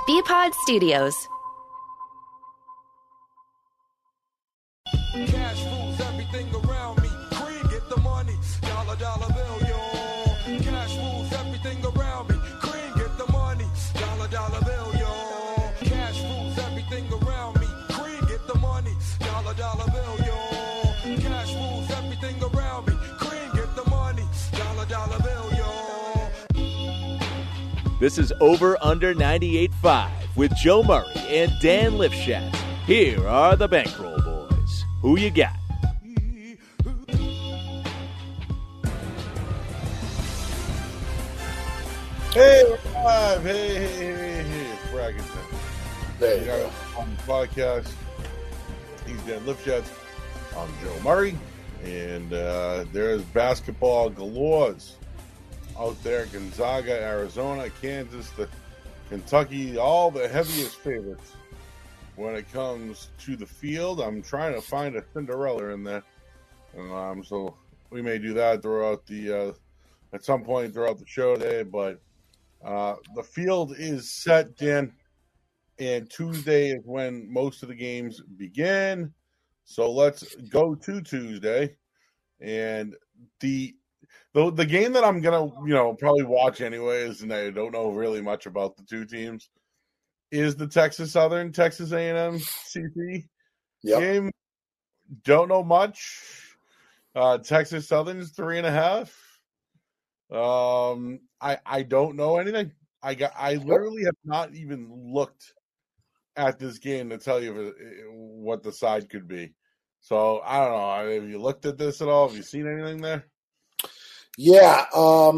Bpod Studios. Cash rules everything around me. Cream, get the money. Dollar, dollar bill, yo. Cash rules everything around me. Cream, get the money. Dollar, dollar bill, yo. Cash rules everything around me. Cream, get the money. Dollar, dollar bill, yo. Cash rules everything around me. Cream, get the money. Dollar, dollar bill, yo. This is Over Under 98.5 with Joe Murray and Dan Lipschitz. Here are the Bankroll Boys. Who you got? Hey, we're live. Hey. It's Braggington. There you go. On the podcast, he's Dan Lipschitz. I'm Joe Murray. And there's basketball galores out there. Gonzaga, Arizona, Kansas, Kentucky, all the heaviest favorites when it comes to the field. I'm trying to find a Cinderella in there. So we may do that throughout at some point throughout the show today. But the field is set, Dan, and Tuesday is when most of the games begin. So let's go to Tuesday. And the game that I'm gonna, probably watch anyways, and I don't know really much about the two teams, is the Texas Southern, Texas A&M CC game. Don't know much. Texas Southern's 3.5. I don't know anything. I literally have not even looked at this game to tell you what the side could be. So I don't know. Have you looked at this at all? Have you seen anything there? Yeah.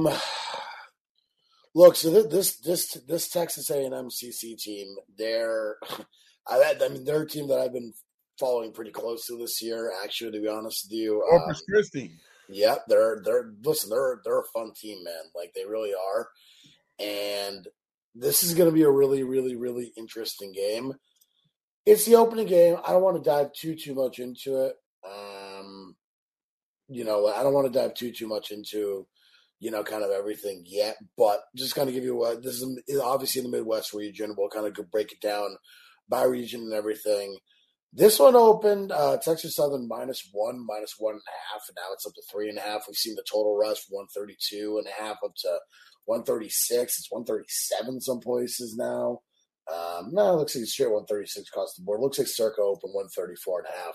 Look, so this Texas A&M CC team, they're a team that I've been following pretty closely this year. Actually, to be honest with you, Corpus Christi. Yeah, they're a fun team, man. Like they really are, and this is going to be a really, really, really interesting game. It's the opening game. I don't want to dive too much into it. I don't want to dive too much into, kind of everything yet. But just kind of give you this is obviously in the Midwest region. We'll kind of break it down by region and everything. This one opened Texas Southern -1, -1.5, and now it's up to 3.5. We've seen the total rush from 132.5 up to 136. It's 137 some places now. No, it looks like it's straight 136 across the board. It looks like circa open 134.5.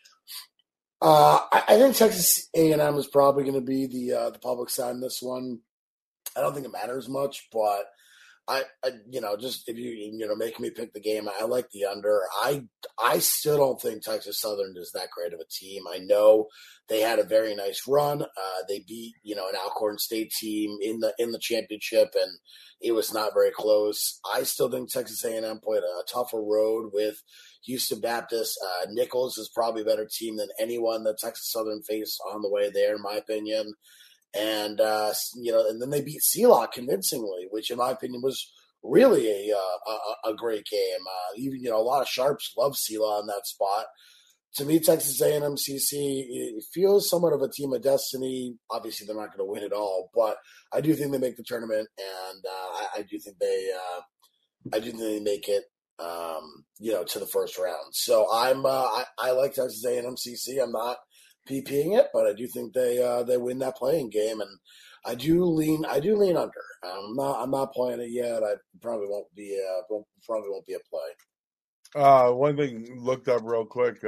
I think Texas A&M is probably going to be the public side in this one. I don't think it matters much, but I just if you making me pick the game, I like the under. I still don't think Texas Southern is that great of a team. I know they had a very nice run. They beat an Alcorn State team in the championship, and it was not very close. I still think Texas A&M played a tougher road with Houston Baptist. Nichols is probably a better team than anyone that Texas Southern faced on the way there, in my opinion. And and then they beat Seelock convincingly, which in my opinion was really a great game. Even a lot of sharps love Seelock in that spot. To me, Texas A&M CC, it feels somewhat of a team of destiny. Obviously, they're not going to win it all, but I do think they make the tournament, and I do think they make it. To the first round. So I like Texas A&M CC. I'm not PPing it, but I do think they win that playing game, and I do lean under. I'm not playing it yet. I probably won't be a play. One thing looked up real quick.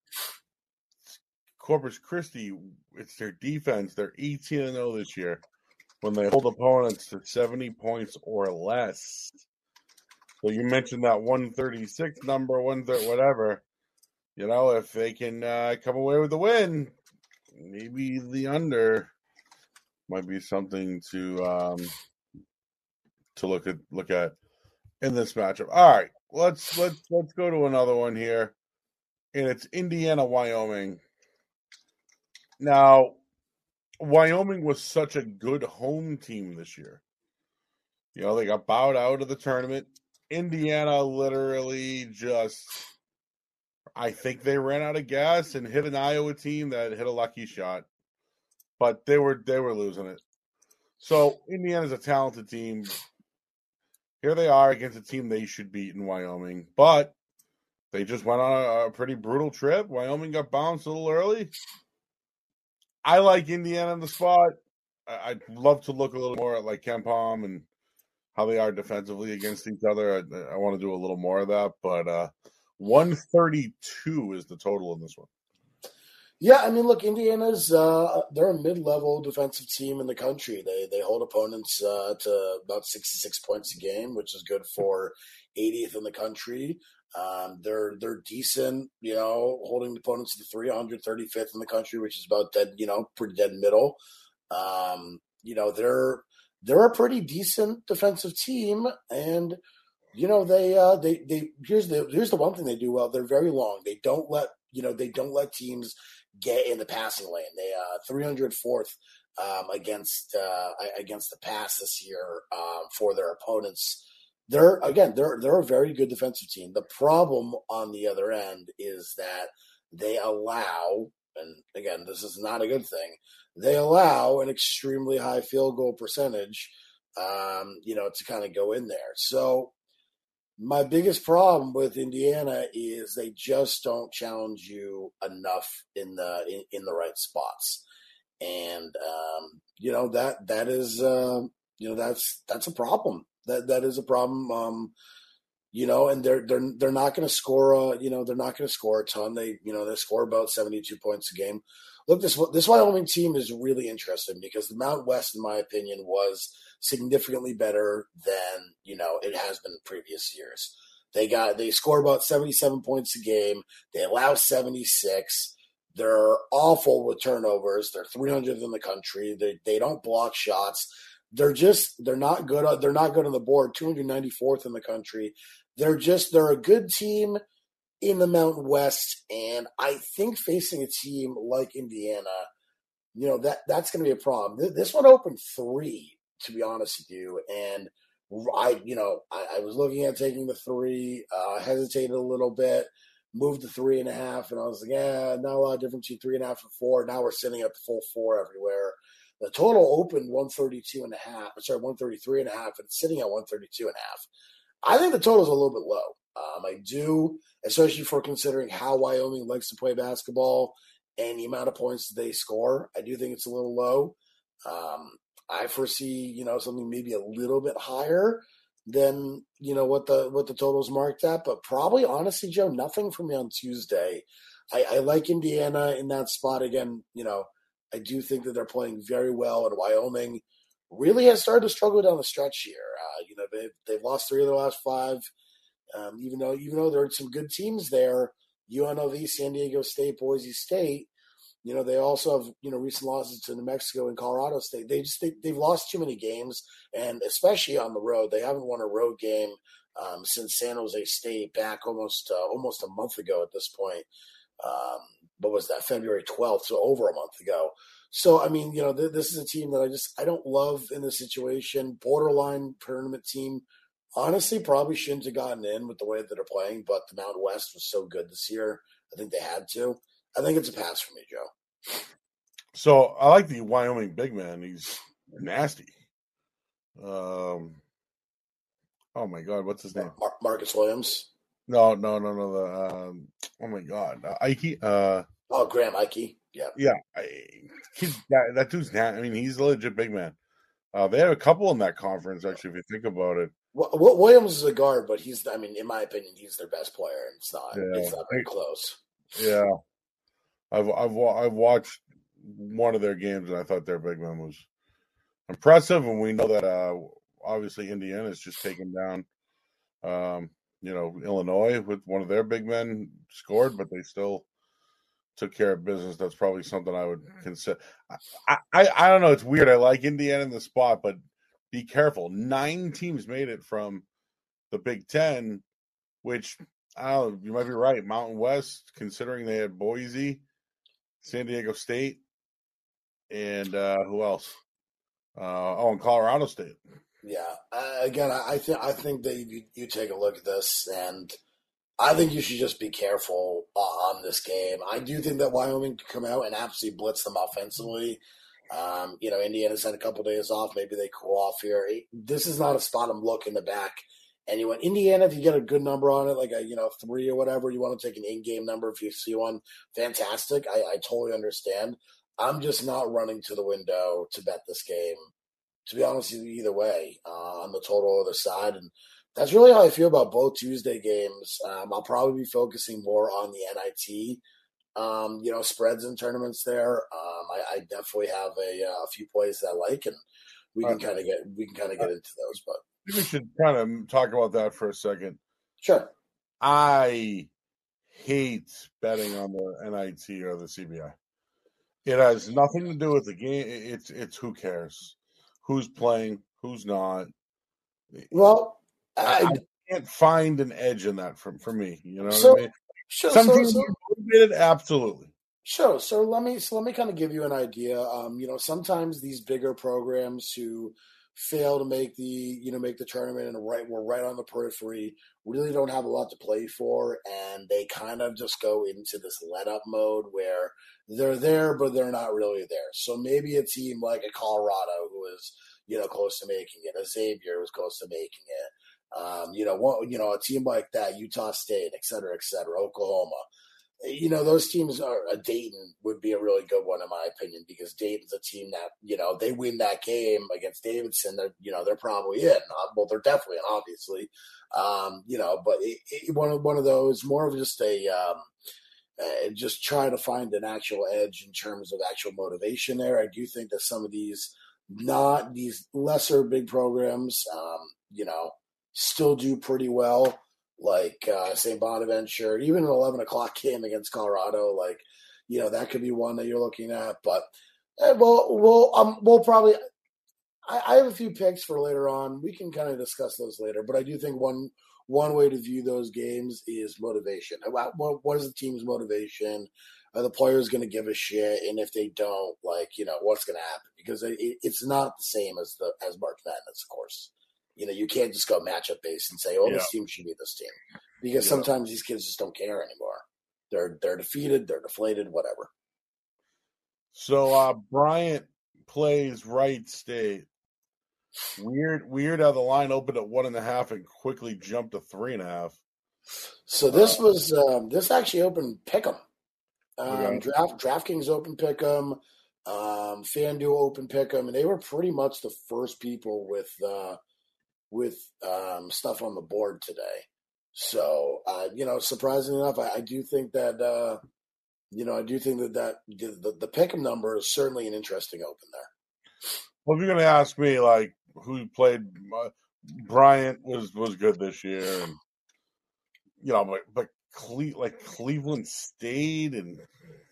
Corpus Christi, it's their defense. They're 18-0 this year when they hold opponents to 70 points or less. So you mentioned that 136 number, 130, whatever. If they can come away with the win, maybe the under might be something to look at in this matchup. All right, let's go to another one here, and it's Indiana, Wyoming. Now, Wyoming was such a good home team this year. They got bowed out of the tournament. Indiana literally I think they ran out of gas and hit an Iowa team that hit a lucky shot, but they were losing it. So Indiana's a talented team. here they are against a team they should beat in Wyoming, but they just went on a pretty brutal trip. Wyoming got bounced a little early. I like Indiana in the spot. I'd love to look a little more at like KenPom and how they are defensively against each other. I want to do a little more of that, but 132 is the total in this one. Yeah, I mean, look, Indiana's they're a mid-level defensive team in the country. They hold opponents to about 66 points a game, which is good for 80th in the country. They're decent, holding opponents to 335th in the country, which is about dead, pretty dead middle. They're a pretty decent defensive team, and they here's the one thing they do well. They're very long. They don't let teams get in the passing lane. They 304th against the pass this year for their opponents. They're a very good defensive team. The problem on the other end is that they allow, and again, this is not a good thing, they allow an extremely high field goal percentage, to kind of go in there. So my biggest problem with Indiana is they just don't challenge you enough in the right spots, and that is that's a problem. That is a problem. And they're not going to score. They're not going to score a ton. They score about 72 points a game. Look, this Wyoming team is really interesting because the Mount West, in my opinion, was significantly better than it has been in previous years. They score about 77 points a game. They allow 76. They're awful with turnovers. They're 300th in the country. They don't block shots. They're not good. They're not good on the board. 294th in the country. They're a good team in the Mountain West, and I think facing a team like Indiana, that's going to be a problem. This one opened 3, to be honest with you, and I was looking at taking the 3, hesitated a little bit, moved to 3.5, and I was like, not a lot of difference between 3.5 and 4. Now we're sitting at the full 4 everywhere. The total opened 133.5, and it's sitting at 132.5. I think the total is a little bit low. I do, especially for considering how Wyoming likes to play basketball and the amount of points that they score. I do think it's a little low. I foresee, something maybe a little bit higher than, what the total is marked at, but probably, honestly, Joe, nothing for me on Tuesday. I like Indiana in that spot again. I do think that they're playing very well, and Wyoming really has started to struggle down the stretch here. They've lost 3 of their last 5. Even though there are some good teams there, UNLV, San Diego State, Boise State, they also have, recent losses to New Mexico and Colorado State. They've lost too many games, and especially on the road. They haven't won a road game since San Jose State back almost a month ago at this point. What was that, February 12th, so over a month ago. So, I mean, this is a team that I don't love in this situation. Borderline tournament team. Honestly, probably shouldn't have gotten in with the way that they're playing, but the Mountain West was so good this year. I think they had to. I think it's a pass for me, Joe. So I like the Wyoming big man. He's nasty. Oh my God, what's his name? Marcus Williams. No. Oh my God, Ike. Graham Ike. Yeah. That dude's nasty. I mean, he's a legit big man. They had a couple in that conference, actually, if you think about it. Williams is a guard, but in my opinion, he's their best player, and it's not very close. Yeah, I've watched one of their games, and I thought their big man was impressive. And we know that obviously Indiana's just taken down, Illinois with one of their big men scored, but they still took care of business. That's probably something I would consider. I don't know. It's weird. I like Indiana in the spot, but be careful. 9 teams made it from the Big Ten, which, I don't know, you might be right. Mountain West, considering they had Boise, San Diego State, and who else? And Colorado State. Yeah. Again, I think that you take a look at this, and I think you should just be careful on this game. I do think that Wyoming could come out and absolutely blitz them offensively. Indiana's had a couple days off. Maybe they cool off here. This is not a spot I'm looking to back anyone. Indiana, if you get a good number on it, like a 3 or whatever, you want to take an in-game number if you see one, fantastic. I totally understand. I'm just not running to the window to bet this game, to be honest with you, either way, on the total other side. And that's really how I feel about both Tuesday games. I'll probably be focusing more on the NIT, spreads and tournaments there. I definitely have a few plays that I like, and we can kind of get into those. But we should kind of talk about that for a second. Sure. I hate betting on the NIT or the CBI. It has nothing to do with the game. It's who cares, who's playing, who's not. Well, I can't find an edge in that for me. You know so, what I mean? Sure. Some teams are motivated, absolutely. Sure. So let me kind of give you an idea. Sometimes these bigger programs who fail to make the tournament and we're right on the periphery, really don't have a lot to play for, and they kind of just go into this let up mode where they're there but they're not really there. So maybe a team like a Colorado who is close to making it, a Xavier was close to making it, a team like that, Utah State, et cetera, Oklahoma. Those teams a Dayton would be a really good one in my opinion, because Dayton's a team that, they win that game against Davidson, they're probably in. Well, they're definitely in, obviously. But one of those, more of just just trying to find an actual edge in terms of actual motivation there. I do think that some of these lesser big programs, still do pretty well. Like St. Bonaventure, even an 11 o'clock game against Colorado, that could be one that you're looking at. But we'll probably. I have a few picks for later on. We can kind of discuss those later. But I do think one way to view those games is motivation. What is the team's motivation? Are the players going to give a shit? And if they don't, what's going to happen? Because it's not the same as March Madness, of course. You can't just go matchup based and say, this team should be this team. Because sometimes these kids just don't care anymore. They're defeated, they're deflated, whatever. So Bryant plays Wright State. Weird how the line opened at 1.5 and quickly jumped to 3.5. So this actually opened Pick'em. DraftKings open Pick'em. FanDuel open Pick'em, and they were pretty much the first people with stuff on the board today. So, surprisingly enough, I do think that, the Pick'em number is certainly an interesting open there. Well, if you're going to ask me, who played, Bryant was good this year, and, but Cleveland State, and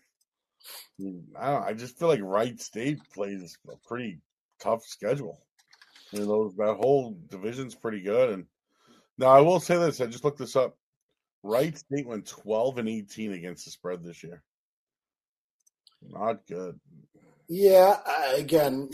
I just feel like Wright State plays a pretty tough schedule. That whole division's pretty good. And now I will say this: I just looked this up. Wright State went 12-18 against the spread this year. Not good. Yeah, again,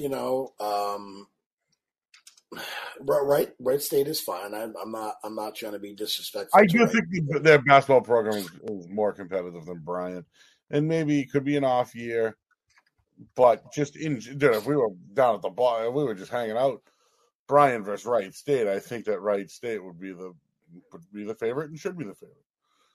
Wright State is fine. I'm not trying to be disrespectful. I do think their basketball program is more competitive than Bryant, and maybe it could be an off year. But just if we were down at the bar, we were just hanging out. Bryant versus Wright State, I think that Wright State would be the favorite and should be the favorite.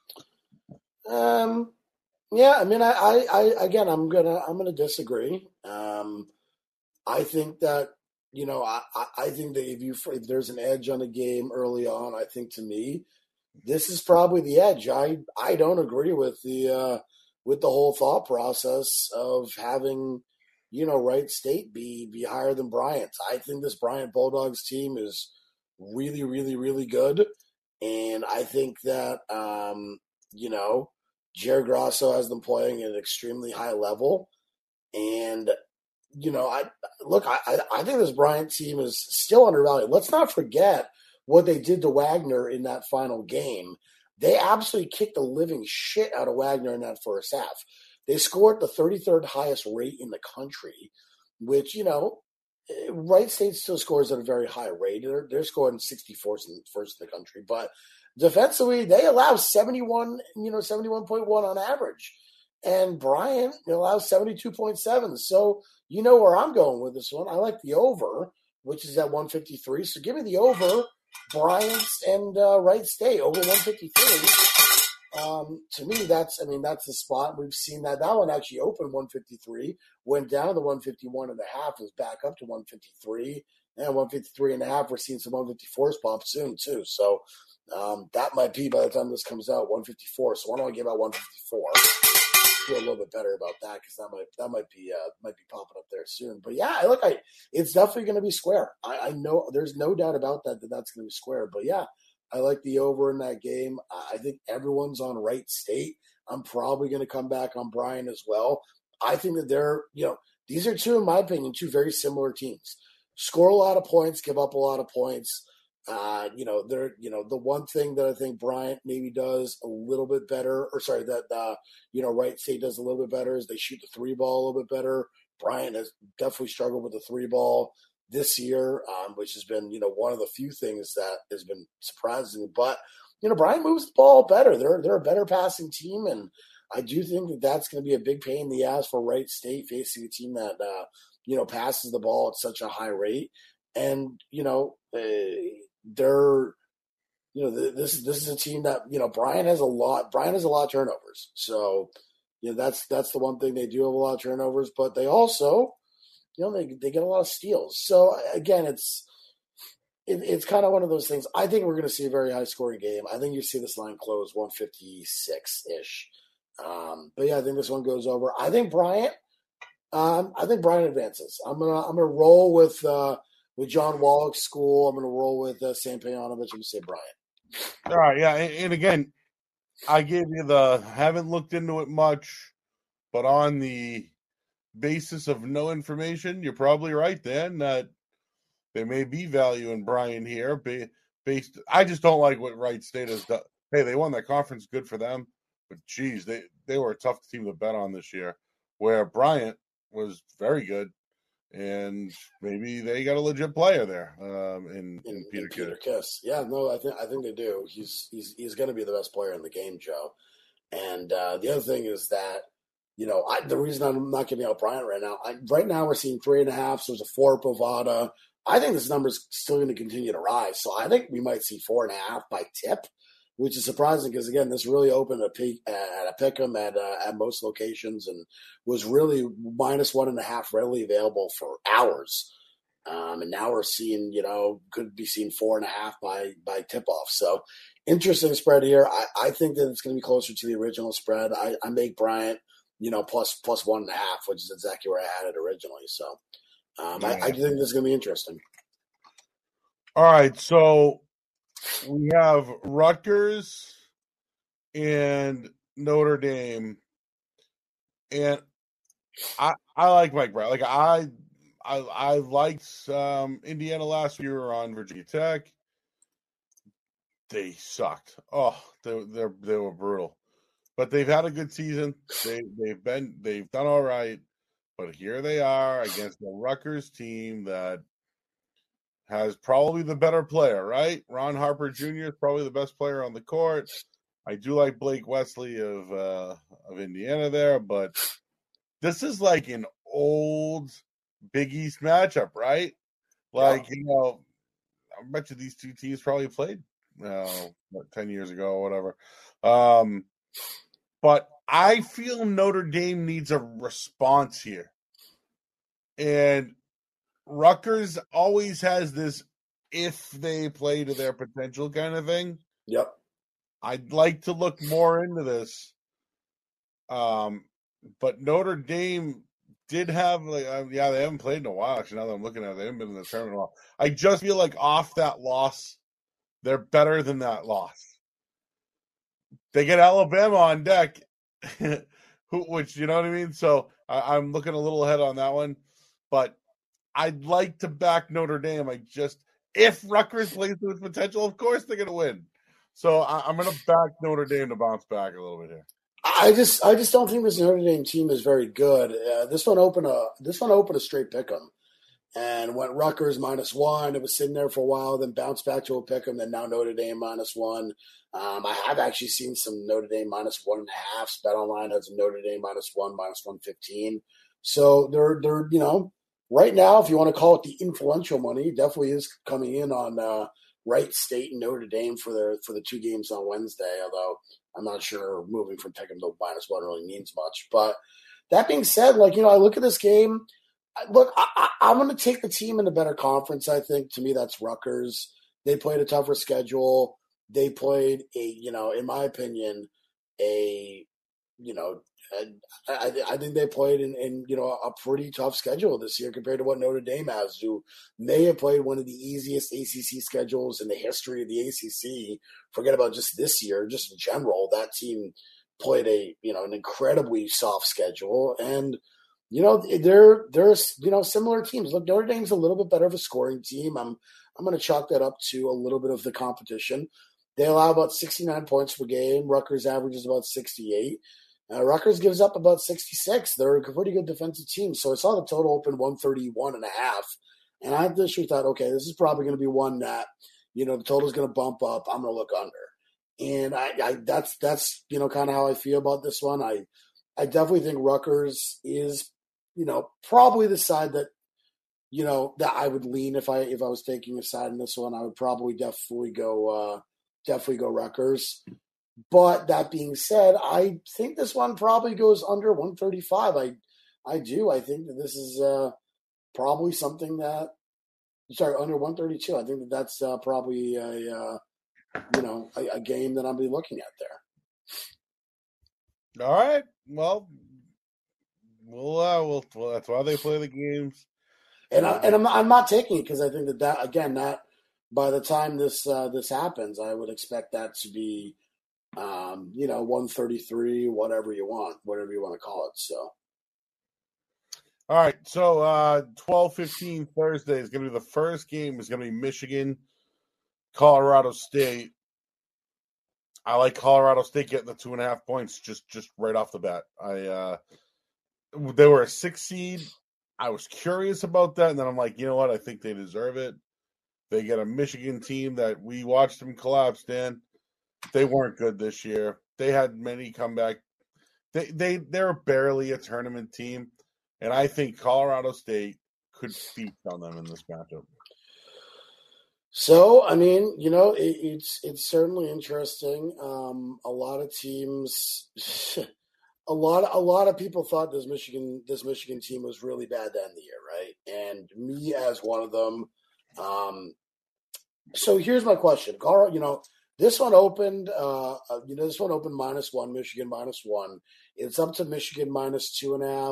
Yeah, I mean, I'm gonna disagree. I think that I think that if there's an edge on a game early on, I think to me, this is probably the edge. I don't agree with the whole thought process of having Wright State be higher than Bryant. I think this Bryant Bulldogs team is really, really, really good. And I think that, Jared Grasso has them playing at an extremely high level. And, I think this Bryant team is still undervalued. Let's not forget what they did to Wagner in that final game. They absolutely kicked the living shit out of Wagner in that first half. They scored the 33rd highest rate in the country, which, Wright State still scores at a very high rate. They're scoring 64th and first in the country. But defensively, they allow 71.1 on average. and Bryant allows 72.7. So you know where I'm going with this one. I like the over, which is at 153. So give me the over, Bryant and Wright State over 153. To me, that's the spot. We've seen that one actually opened 153, went down to 151 and a half, was back up to 153, and 153 and a half. We're seeing some 154s pop soon too. So that might be, by the time this comes out, 154. So why don't I give out 154? Feel a little bit better about that because that might be popping up there soon. But yeah, it's definitely going to be square. I know there's no doubt about that's going to be square. But yeah, I like the over in that game. I think everyone's on Wright State. I'm probably going to come back on Bryant as well. I think that these are two, in my opinion, two very similar teams. Score a lot of points, give up a lot of points. The one thing that I think Bryant maybe does a little bit better, Wright State does a little bit better, is they shoot the three ball a little bit better. Bryant has definitely struggled with the three ball this year, which has been, one of the few things that has been surprising. But, Bryant moves the ball better. They're a better passing team, and I do think that that's going to be a big pain in the ass for Wright State facing a team that, passes the ball at such a high rate. And, this is a team that, Bryant has a lot of turnovers. So, that's the one thing. They do have a lot of turnovers, but they also, they get a lot of steals. So again, it's kind of one of those things. I think we're going to see a very high scoring game. I think you see this line close 156-ish. But yeah, I think this one goes over. I think Bryant advances. I'm gonna roll with John Wallach's school. I'm gonna roll with Sam Pejanovic. I'm gonna say Bryant. All right, yeah, and again, I gave you haven't looked into it much, but on the basis of no information, you're probably right then that there may be value in Bryant here. I just don't like what Wright State has done. Hey, they won that conference, good for them, but geez, they were a tough team to bet on this year. Where Bryant was very good, and maybe they got a legit player there in Peter Kiss. Yeah, no, I think they do. He's going to be the best player in the game, Joe. And the other thing is that, the reason I'm not giving out Bryant right now we're seeing 3.5. So there's a 4 Bovada. I think this number's still going to continue to rise. So I think we might see 4.5 by tip, which is surprising because, again, this really opened at a pick'em at most locations and was really -1.5 readily available for hours. And now we're seeing, could be seeing 4.5 by tip-off. So interesting spread here. I think that it's going to be closer to the original spread. I make Bryant, plus 1.5, which is exactly where I had it originally. So I do think this is going to be interesting. All right, so we have Rutgers and Notre Dame, and I like Mike Brown. Like I liked Indiana last year on Virginia Tech. They sucked. Oh, they were brutal, but they've had a good season. They've done all right, but here they are against the Rutgers team that has probably the better player, right? Ron Harper Jr. is probably the best player on the court. I do like Blake Wesley of Indiana there, but this is like an old Big East matchup, right? Like, I bet you these two teams probably played 10 years ago or whatever. But I feel Notre Dame needs a response here. And Rutgers always has this if they play to their potential kind of thing. Yep. I'd like to look more into this. But Notre Dame did have, they haven't played in a while. Actually, now that I'm looking at it, they haven't been in the tournament in a while. I just feel like off that loss, they're better than that loss. They get Alabama on deck, which, you know what I mean? So I'm looking a little ahead on that one. But I'd like to back Notre Dame. If Rutgers plays to its potential, of course they're going to win. So I'm going to back Notre Dame to bounce back a little bit here. I just don't think this Notre Dame team is very good. This one opened a straight pick'em, and went Rutgers -1. It was sitting there for a while, then bounced back to a pick 'em, then now Notre Dame -1. I have actually seen some Notre Dame -1.5. Bet Online has Notre Dame -1, -115. So they're right now, if you want to call it the influential money, definitely is coming in on Wright State and Notre Dame for the two games on Wednesday. Although I'm not sure moving from Pick'em to -1 really means much. But that being said, I look at this game. Look, I'm going to take the team in a better conference. I think to me that's Rutgers. They played a tougher schedule. They played in my opinion, I think they played in a pretty tough schedule this year compared to what Notre Dame has, who may have played one of the easiest ACC schedules in the history of the ACC. Forget about just this year, just in general. That team played an incredibly soft schedule, and they're similar teams. Look, Notre Dame's a little bit better of a scoring team. I'm going to chalk that up to a little bit of the competition. They allow about 69 points per game. Rutgers averages about 68. Rutgers gives up about 66. They're a pretty good defensive team. So I saw the total open 131.5. And I initially thought, okay, this is probably going to be one that, the total's going to bump up. I'm going to look under. And that's kind of how I feel about this one. I definitely think Rutgers is, probably the side that, that I would lean if I was taking a side in this one. I would probably definitely go Rutgers. But that being said, I think this one probably goes under 135. I do. I think that this is probably something that under 132. I think that's probably a game that I'll be looking at there. All right. Well, that's why they play the games. And I'm not taking it because I think that by the time this happens, I would expect that to be 133, whatever you want to call it. So, all right. So 12:15 Thursday is going to be the first game. Is going to be Michigan, Colorado State. I like Colorado State getting the 2.5 points just right off the bat. They were a 6 seed. I was curious about that, and then I'm like, you know what? I think they deserve it. They get a Michigan team that we watched them collapse, Dan. They weren't good this year. They had many comeback. They're barely a tournament team, and I think Colorado State could feast on them in this matchup. So, I mean, it's certainly interesting. A lot of teams, a lot of people thought this Michigan team was really bad to end the year, right? And me as one of them. So here's my question, Colorado. This one opened. -1, Michigan -1. It's up to Michigan -2.5,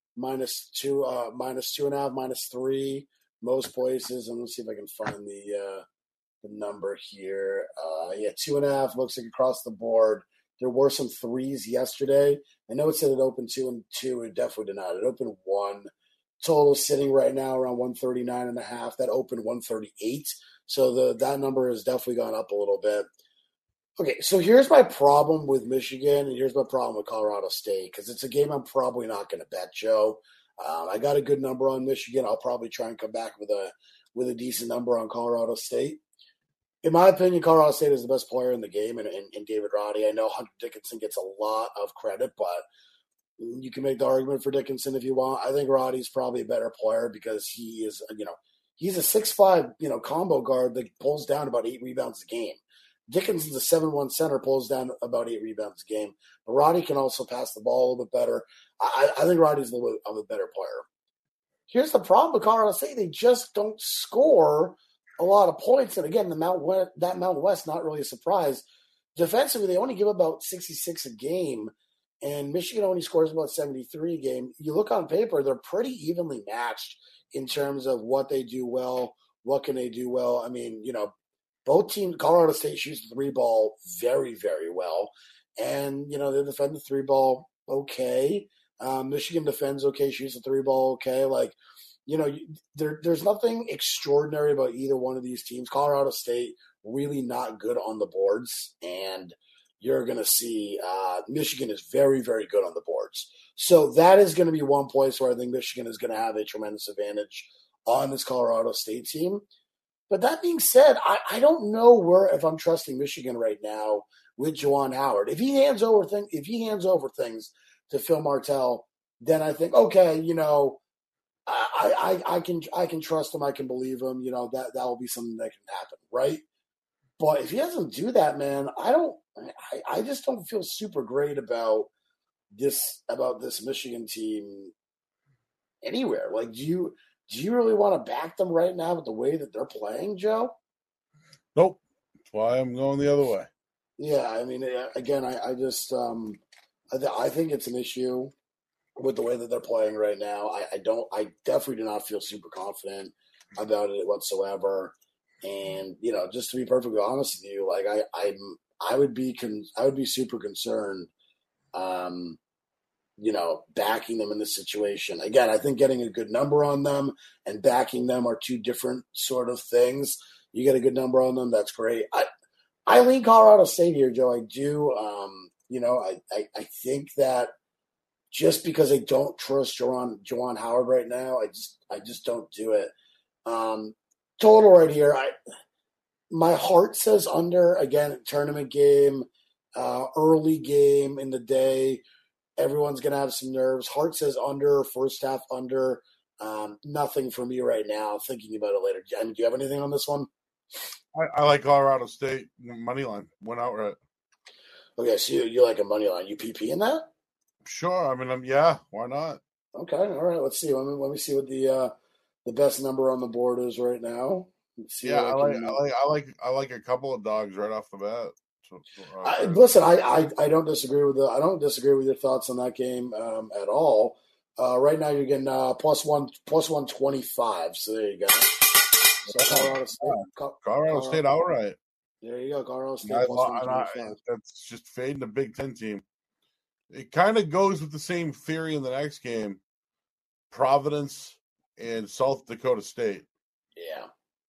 -2.5, -3. Most places, and let's see if I can find the number here. 2.5 looks like across the board. There were some 3s yesterday. I know it said it opened 2 and 2. It definitely did not. It opened 1. Total sitting right now around 139.5. That opened 138. So that number has definitely gone up a little bit. Okay, so here's my problem with Michigan, and here's my problem with Colorado State, because it's a game I'm probably not going to bet, Joe. I got a good number on Michigan. I'll probably try and come back with a decent number on Colorado State. In my opinion, Colorado State is the best player in the game, and David Roddy. I know Hunter Dickinson gets a lot of credit, but you can make the argument for Dickinson if you want. I think Roddy's probably a better player because he is, he's a 6'5", combo guard that pulls down about 8 rebounds a game. Dickinson's a 7'1" center, pulls down about 8 rebounds a game. But Roddy can also pass the ball a little bit better. I think Roddy's a little bit of a better player. Here's the problem with Colorado State. They just don't score a lot of points. And again, Mountain West, not really a surprise. Defensively, they only give about 66 a game. And Michigan only scores about 73 a game. You look on paper, they're pretty evenly matched in terms of what they do well, what can they do well. I mean, both teams, Colorado State shoots the 3-ball very, very well. And, they defend the 3-ball okay. Michigan defends okay, shoots the 3-ball okay. There's nothing extraordinary about either one of these teams. Colorado State really not good on the boards, and you're going to see Michigan is very, very good on the boards. So that is going to be one place where I think Michigan is going to have a tremendous advantage on this Colorado State team. But that being said, I don't know if I'm trusting Michigan right now with Juwan Howard. If he hands over things to Phil Martell, then I think, okay, I can trust him. I can believe him. That will be something that can happen, right? But if he doesn't do that, man, I just don't feel super great about this Michigan team anywhere. Like, do you really want to back them right now with the way that they're playing, Joe? Nope. That's why I'm going the other way. Yeah, I mean, again, I just I think it's an issue with the way that they're playing right now. I definitely do not feel super confident about it whatsoever. And just to be perfectly honest with you, like I would be super concerned, backing them in this situation. Again, I think getting a good number on them and backing them are two different sort of things. You get a good number on them, that's great. I lean Colorado State here, Joe. I do. I think that just because I don't trust Juwan Howard right now, I just don't do it. Total right here. My heart says under. Again, tournament game, early game in the day. Everyone's gonna have some nerves. Heart says under. First half under. Nothing for me right now. Thinking about it later. Do you have anything on this one? I like Colorado State money line. Went outright. Okay, so you like a money line. You PP in that? Sure. I mean, yeah. Why not? Okay. All right. Let's see. Let me see what the best number on the board is right now. Let's see. Yeah, I like a couple of dogs right off the bat. Listen, I don't disagree with your thoughts on that game at all. Right now you're getting plus 125. So there you go. So Colorado State outright. There you go, Colorado State plus 125. That's just fading the Big Ten team. It kind of goes with the same theory in the next game. Providence and South Dakota State. Yeah.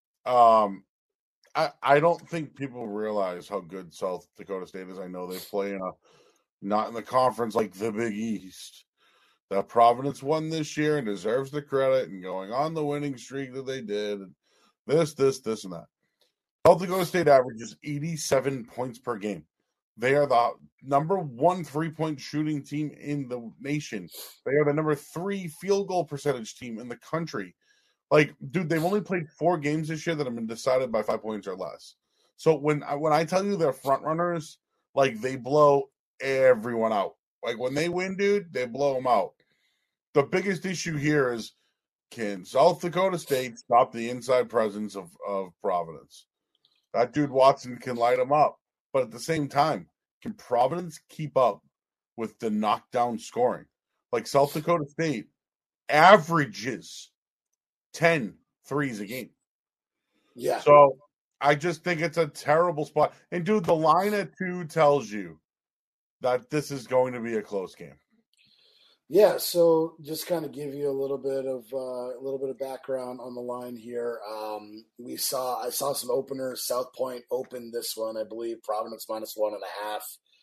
I don't think people realize how good South Dakota State is. I know they play not in the conference like the Big East. That Providence won this year and deserves the credit and going on the winning streak that they did. And this, and that. South Dakota State averages 87 points per game. They are the number 1 3-point shooting team in the nation. They are the number 3 field goal percentage team in the country. Like, dude, they've only played 4 games this year that have been decided by 5 points or less. So when I tell you they're front runners, like, they blow everyone out. Like, when they win, dude, they blow them out. The biggest issue here is, can South Dakota State stop the inside presence of Providence? That dude Watson can light them up. But at the same time, can Providence keep up with the knockdown scoring? Like, South Dakota State averages 10 threes a game. Yeah. So I just think it's a terrible spot. And, dude, the line at 2 tells you that this is going to be a close game. Yeah, so just kind of give you a little bit of background on the line here. I saw some openers. South Point opened this one, I believe. Providence minus 1.5.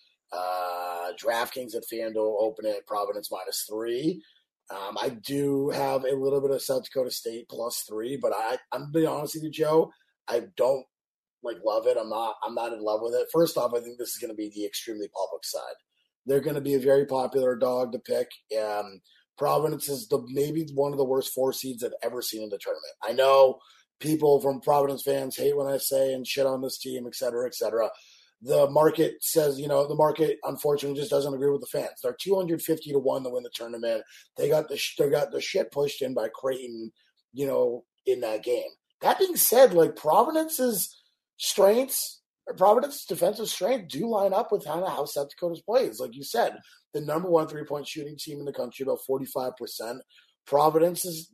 DraftKings at FanDuel open it. Providence minus 3. I do have a little bit of South Dakota State plus 3, but I'm gonna be honest with you, Joe. I don't love it. I'm not in love with it. First off, I think this is going to be the extremely public side. They're going to be a very popular dog to pick. Providence is maybe one of the worst 4 seeds I've ever seen in the tournament. I know people from Providence fans hate when I say and shit on this team, et cetera, et cetera. The market says, the market unfortunately just doesn't agree with the fans. They're 250 to 1 to win the tournament. They got the shit pushed in by Creighton, in that game. That being said, Providence's defensive strength do line up with how South Dakota's plays. Like you said, the number 1 3-point shooting team in the country, about 45%. Providence is,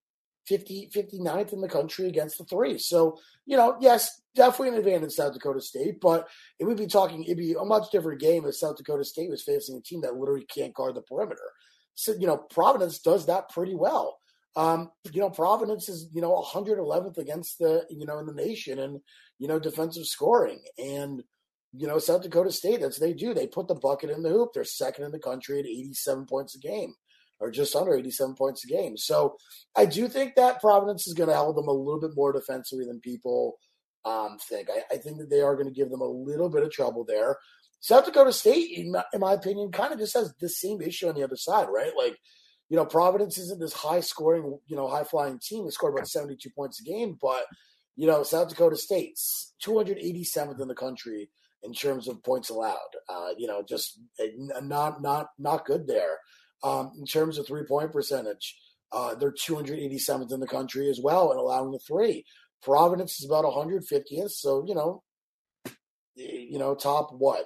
59th in the country against the 3. So, yes, definitely an advantage South Dakota State, but it'd be a much different game if South Dakota State was facing a team that literally can't guard the perimeter. So, Providence does that pretty well. Providence is, 111th against the, in the nation and, defensive scoring. And, South Dakota State, that's what they do. They put the bucket in the hoop. They're second in the country at 87 points a game. or just under 87 points a game. So I do think that Providence is going to hold them a little bit more defensively than people think. I think that they are going to give them a little bit of trouble there. South Dakota State, in my opinion, kind of just has the same issue on the other side, right? Like, Providence isn't this high-scoring, high-flying team. They scored about 72 points a game, but, South Dakota State's 287th in the country in terms of points allowed. Just not good there. In terms of three-point percentage, they're 287th in the country as well in allowing the three. Providence is about 150th, so, top what?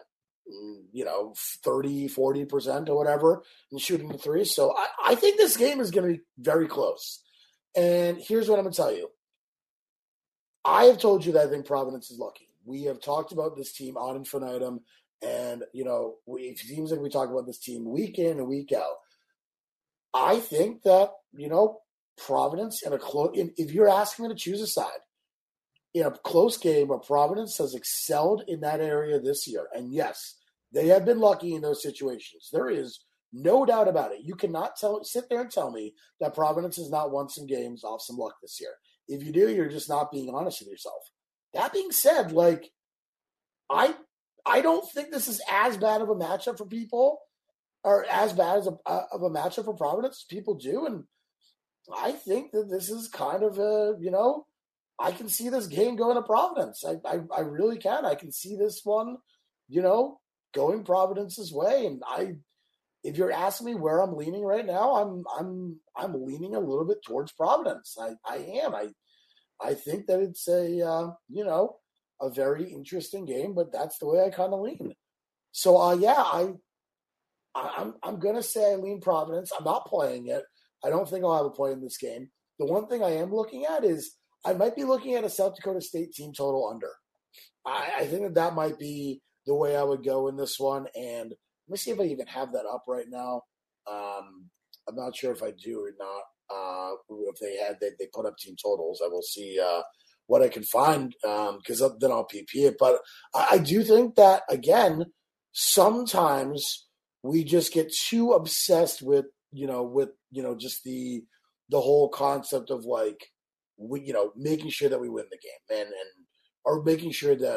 30, 40% or whatever in shooting the three. So I think this game is going to be very close. And here's what I'm going to tell you. I have told you that I think Providence is lucky. We have talked about this team ad infinitum, and, it seems like we talk about this team week in and week out. I think that, Providence if you're asking me to choose a side, in a close game where Providence has excelled in that area this year, and yes, they have been lucky in those situations. There is no doubt about it. You cannot sit there and tell me that Providence has not won some games off some luck this year. If you do, you're just not being honest with yourself. That being said, I don't think this is as bad of a matchup for people, or as bad of a matchup for Providence as people do, and I think that this is kind of I can see this game going to Providence. I really can. I can see this one, going Providence's way. And if you're asking me where I'm leaning right now, I'm leaning a little bit towards Providence. I am. I think that it's a very interesting game, but that's the way I kind of lean. So I'm gonna say I lean Providence. I'm not playing it. I don't think I'll have a play in this game. The one thing I am looking at is I might be looking at a South Dakota State team total under. I think that might be the way I would go in this one. And let me see if I even have that up right now. I'm not sure if I do or not. If they put up team totals, I will see what I can find because then I'll PP it. But I do think that, again, sometimes we just get too obsessed with just the whole concept of making sure that we win the game or making sure that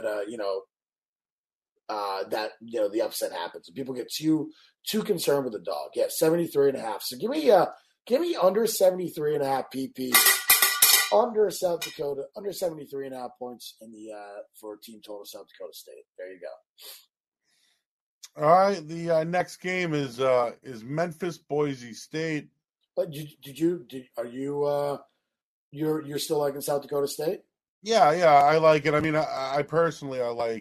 the upset happens. People get too concerned with the dog. Yeah, 73.5. So give me under 73.5 PP, under South Dakota, under 73.5 points in the for team total South Dakota State. There you go. All right, the next game is Memphis Boise State. But you're still liking South Dakota State? Yeah, I like it. I mean, I personally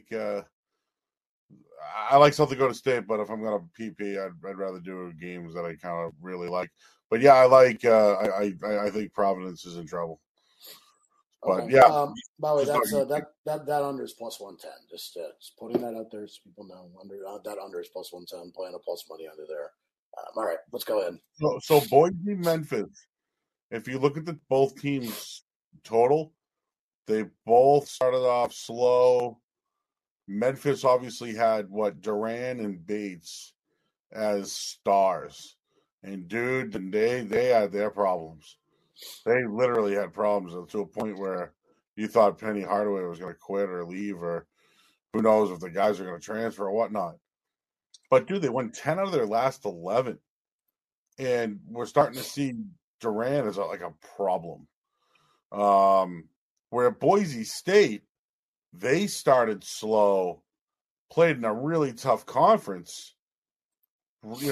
I like South Dakota State, but if I'm gonna PP, I'd rather do games that I kind of really like. But yeah, I like. I think Providence is in trouble. But okay. yeah. By the way, that under is plus 110. Just putting that out there so people know. That under is plus 110. Playing a plus money under there. All right, let's go ahead. So Boise, Memphis. If you look at both teams' total, they both started off slow. Memphis obviously had Duran and Bates as stars, and they had their problems. They literally had problems to a point where you thought Penny Hardaway was going to quit or leave, or who knows if the guys are going to transfer or whatnot. But they won 10 out of their last 11, and we're starting to see Duran as a problem. Where Boise State, they started slow, played in a really tough conference. They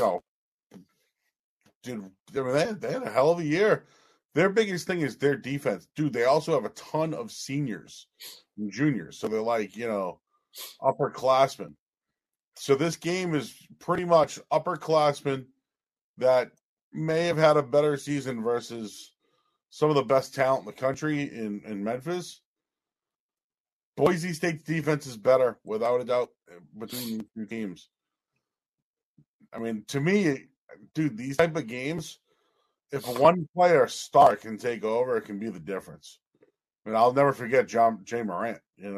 had a hell of a year. Their biggest thing is their defense. Dude, they also have a ton of seniors and juniors. So they're upperclassmen. So this game is pretty much upperclassmen that may have had a better season versus some of the best talent in the country in Memphis. Boise State's defense is better, without a doubt, between these two teams. I mean, to me, dude, these type of games, if one player star can take over, it can be the difference. I mean, I'll never forget Jay Morant,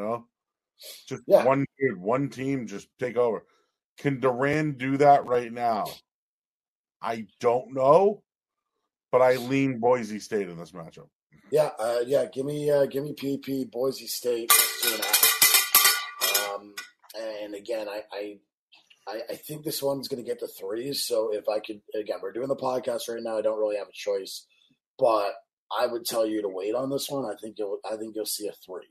One kid, one team, just take over. Can Duran do that right now? I don't know, but I lean Boise State in this matchup. Yeah, give me PP Boise State 2.5. And again, I think this one's going to get to threes. So if I could, again, we're doing the podcast right now. I don't really have a choice, but I would tell you to wait on this one. I think you'll see a 3.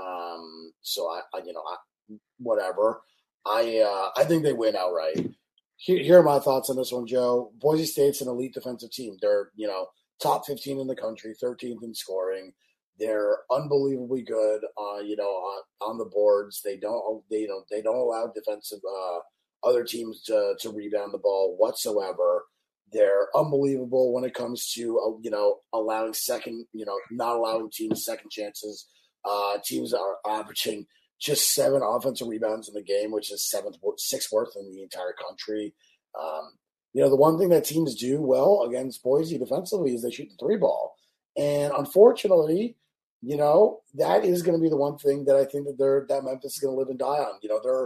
Whatever. I think they win outright. Here are my thoughts on this one, Joe. Boise State's an elite defensive team. They're, top 15 in the country, 13th in scoring. They're unbelievably good, on the boards. They don't allow defensive other teams to rebound the ball whatsoever. They're unbelievable when it comes to allowing not allowing teams second chances. Teams are averaging just 7 offensive rebounds in the game, which is 6th worst in the entire country. The one thing that teams do well against Boise defensively is they shoot the 3 ball. And unfortunately, that is going to be the one thing that I think that Memphis is going to live and die on. They're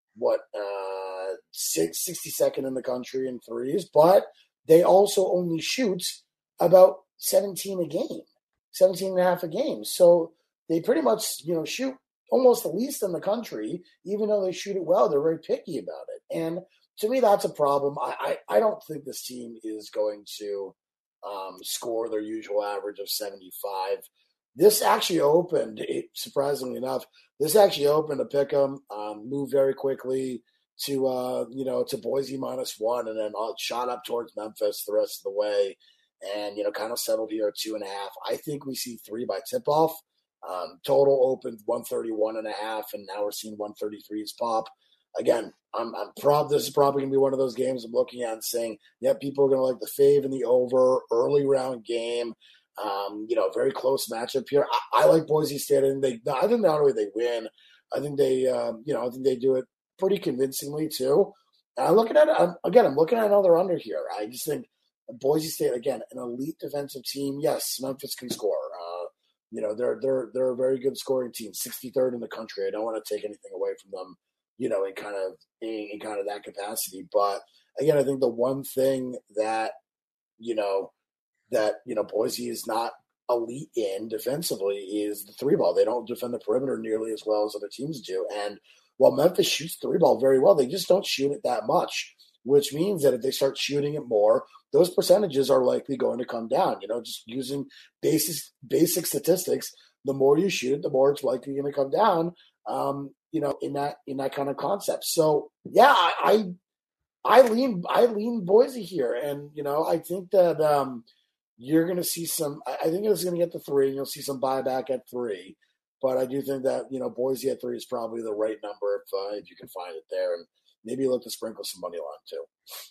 62nd in the country in threes, but they also only shoot about 17 and a half a game. So they pretty much, shoot almost the least in the country, even though they shoot it well. They're very picky about it. And to me, that's a problem. I don't think this team is going to score their usual average of 75. This actually opened, surprisingly enough, to pick 'em, moved very quickly to Boise -1, and then shot up towards Memphis the rest of the way, and kind of settled here at 2.5. I think we see 3 by tip-off. Total opened 131.5, and now we're seeing 133s pop. Again, this is probably going to be one of those games I'm looking at and saying, yeah, people are going to like the fave and the over, early round game. Very close matchup here. I like Boise State, and I think not only they win, I think they do it pretty convincingly too. And I'm looking at another under here. I just think Boise State, again, an elite defensive team. Yes, Memphis can score. They're a very good scoring team, 63rd in the country. I don't want to take anything away from them, in kind of that capacity. But again, I think the one thing that Boise is not elite in defensively is the 3 ball. They don't defend the perimeter nearly as well as other teams do. And while Memphis shoots 3 ball very well, they just don't shoot it that much, which means that if they start shooting it more, those percentages are likely going to come down. Just using basic statistics, the more you shoot, the more it's likely going to come down. In that kind of concept. So yeah, I lean Boise here, and I think that you're going to see some. I think it's going to get to 3, and you'll see some buyback at 3. But I do think that Boise at 3 is probably the right number if you can find it there, and maybe look to sprinkle some money line too.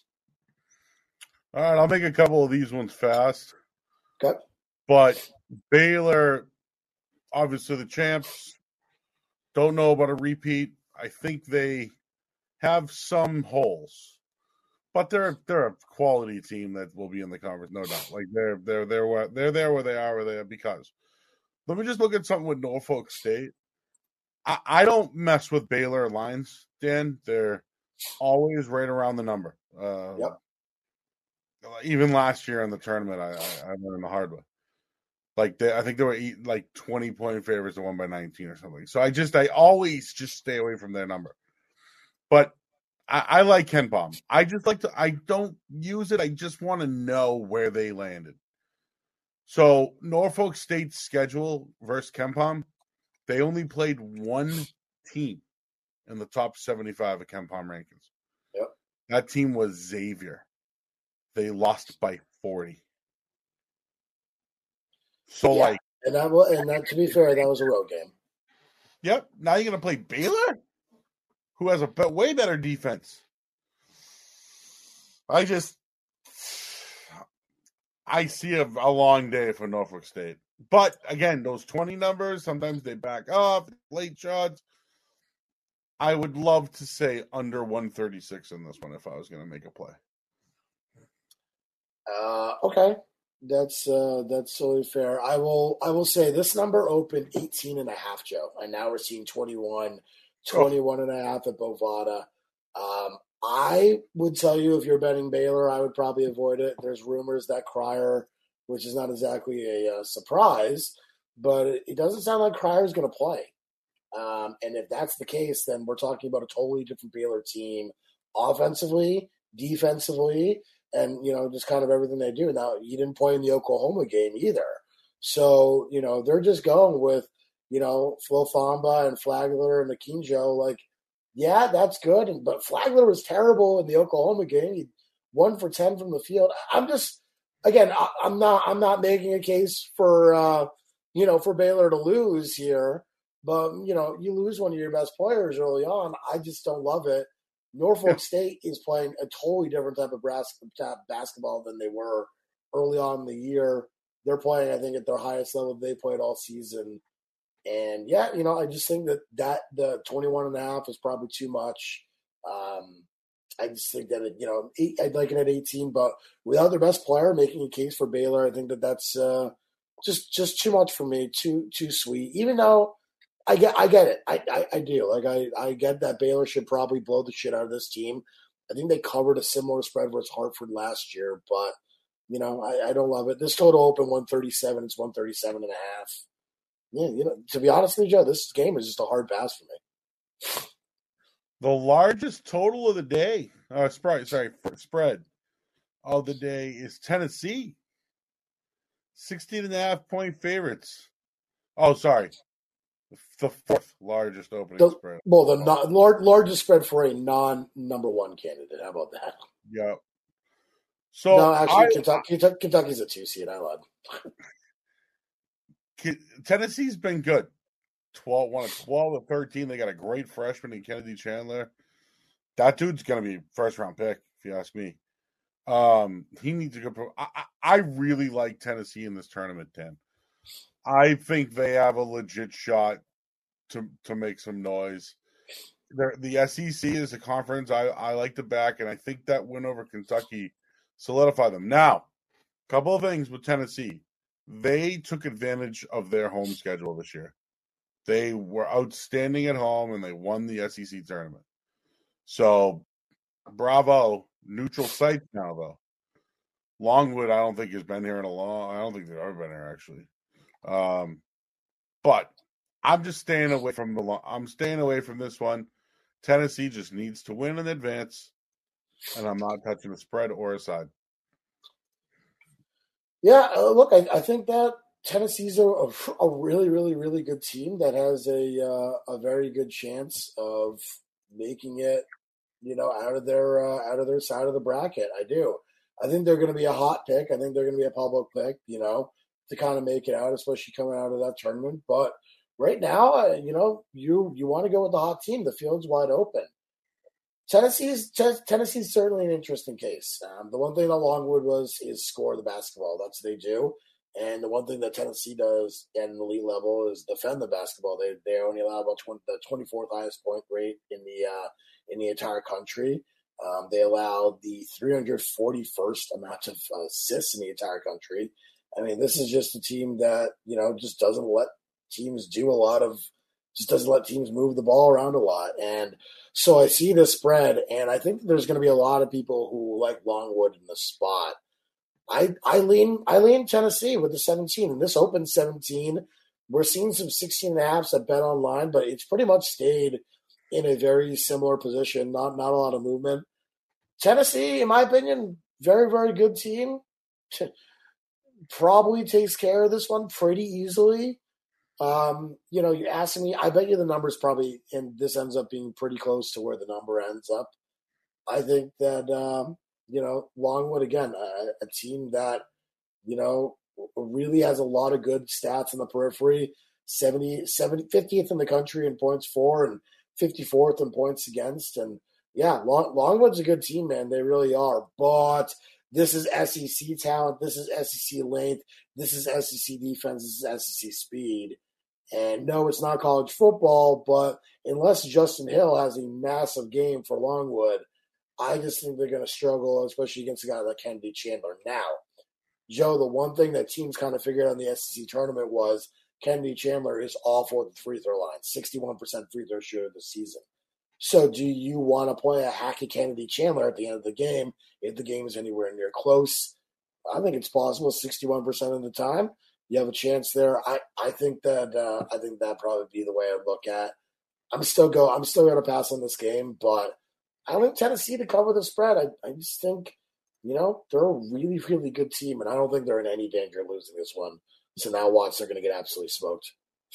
All right, I'll make a couple of these ones fast. Okay. But Baylor, obviously the champs, don't know about a repeat. I think they have some holes, but they're a quality team that will be in the conference, no doubt. Like they're there where they are because. Let me just look at something with Norfolk State. I don't mess with Baylor lines, Dan. They're always right around the number. Yep. Even last year in the tournament, I learned the hard way. I think they were 20-point favorites and won by 19 or something. So I always just stay away from their number. But I like KenPom. I don't use it. I just want to know where they landed. So Norfolk State's schedule versus KenPom, they only played one team in the top 75 of KenPom rankings. Yep. That team was Xavier. They lost by 40. So yeah. And that to be fair, that was a road game. Yep. Now you're gonna play Baylor, who has a way better defense. I see a long day for Norfolk State. But again, those 20 numbers, sometimes they back up, late shots. I would love to say under 136 in this one if I was going to make a play. Okay. That's totally fair. I will say this number opened 18.5, Joe. And now we're seeing 21 and a half at Bovada. I would tell you if you're betting Baylor, I would probably avoid it. There's rumors that Cryer, which is not exactly a surprise, but it doesn't sound like Cryer is going to play. And if that's the case, then we're talking about a totally different Baylor team offensively, defensively, and, just kind of everything they do. Now, he didn't play in the Oklahoma game either. So, they're just going with, Flo Thamba and Flagler and Akinjo. Like, yeah, that's good. But Flagler was terrible in the Oklahoma game. He 1 for 10 from the field. I'm just, again, I'm not making a case for, for Baylor to lose here. But, you lose one of your best players early on. I just don't love it. Norfolk State is playing a totally different type of basketball than they were early on in the year. They're playing, I think, at their highest level they played all season. And, yeah, I just think that the 21.5 is probably too much. I just think that, I'd like it at 18. But without their best player making a case for Baylor, I think that's just too much for me, too sweet. Even though I get it. I do. Like, I get that Baylor should probably blow the shit out of this team. I think they covered a similar spread versus Hartford last year, but, I don't love it. This total open 137. It's 137.5. Yeah, to be honest with you, Joe, this game is just a hard pass for me. The largest total of the day, spread of the day is Tennessee. 16.5 point favorites. Oh, sorry. The fourth largest opening spread. Well, the largest spread for a non-number one candidate. How about that? Yeah. So no, actually, Kentucky's a 2 seed. I lied. Tennessee's been good. 12 to 13. They got a great freshman in Kennedy Chandler. That dude's going to be first round pick, if you ask me. He needs to go. I really like Tennessee in this tournament, Dan. I think they have a legit shot to make some noise. The SEC is a conference I like to back, and I think that win over Kentucky solidified them. Now, a couple of things with Tennessee. They took advantage of their home schedule this year. They were outstanding at home, and they won the SEC tournament. So, bravo. Neutral site now, though. Longwood, I don't think has been here in a long. I don't think they've ever been here actually. But I'm just staying away from I'm staying away from this one. Tennessee just needs to win in advance, and I'm not touching a spread or a side. Yeah, look, I think that Tennessee's a really, really, really good team that has a very good chance of making it, out of their side of the bracket. I do. I think they're going to be a hot pick. I think they're going to be a public pick, to kind of make it out, especially coming out of that tournament. But right now, you want to go with the hot team. The field's wide open. Tennessee's certainly an interesting case. The one thing that Longwood is score the basketball. That's what they do. And the one thing that Tennessee does at an elite level is defend the basketball. They only allow about the 24th highest point rate in the entire country. They allow the 341st amount of assists in the entire country. I mean, this is just a team that, just doesn't let teams doesn't let teams move the ball around a lot. And so I see this spread, and I think there's going to be a lot of people who like Longwood in the spot. I lean Tennessee with the 17, and this opened 17. We're seeing some 16.5s at Bet Online, but it's pretty much stayed in a very similar position, not a lot of movement. Tennessee, in my opinion, very, very good team. Probably takes care of this one pretty easily. You're asking me, I bet you the number's probably, and this ends up being pretty close to where the number ends up. I think that, Longwood, again, a team that, really has a lot of good stats in the periphery, 50th in the country in points for and 54th in points against. And yeah, Longwood's a good team, man. They really are. But this is SEC talent. This is SEC length. This is SEC defense. This is SEC speed. And no, it's not college football, but unless Justin Hill has a massive game for Longwood, I just think they're going to struggle, especially against a guy like Kennedy Chandler. Now, Joe, the one thing that teams kind of figured out in the SEC tournament was Kennedy Chandler is awful at the free throw line, 61% free throw shooter this season. So do you want to play a Hackett Kennedy Chandler at the end of the game if the game is anywhere near close? I think it's possible 61% of the time. You have a chance there. I think that probably be the way I'd look at. I'm still going to pass on this game, but I don't think Tennessee to cover the spread. I just think, they're a really, really good team, and I don't think they're in any danger of losing this one. So now watch, they're going to get absolutely smoked.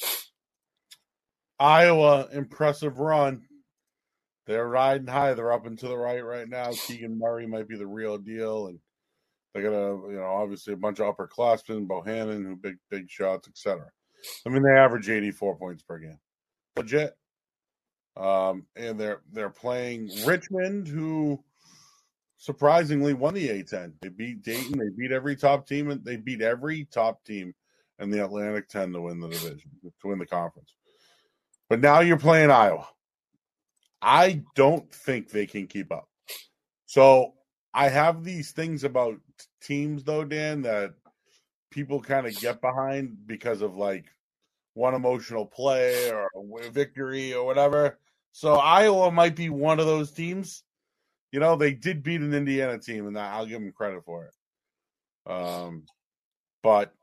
Iowa, impressive run. They're riding high. They're up and to the right now. Keegan Murray might be the real deal, and they got obviously a bunch of upperclassmen, Bohannon, who big shots, etc. I mean, they average 84 points per game, legit. And they're playing Richmond, who surprisingly won the A-10. They beat Dayton. They beat every top team, and they beat every top team in the Atlantic 10 to win the division, to win the conference. But now you're playing Iowa. I don't think they can keep up. So I have these things about teams, though, Dan, that people kind of get behind because of like one emotional play or a victory or whatever. So Iowa might be one of those teams. They did beat an Indiana team, and I'll give them credit for it. But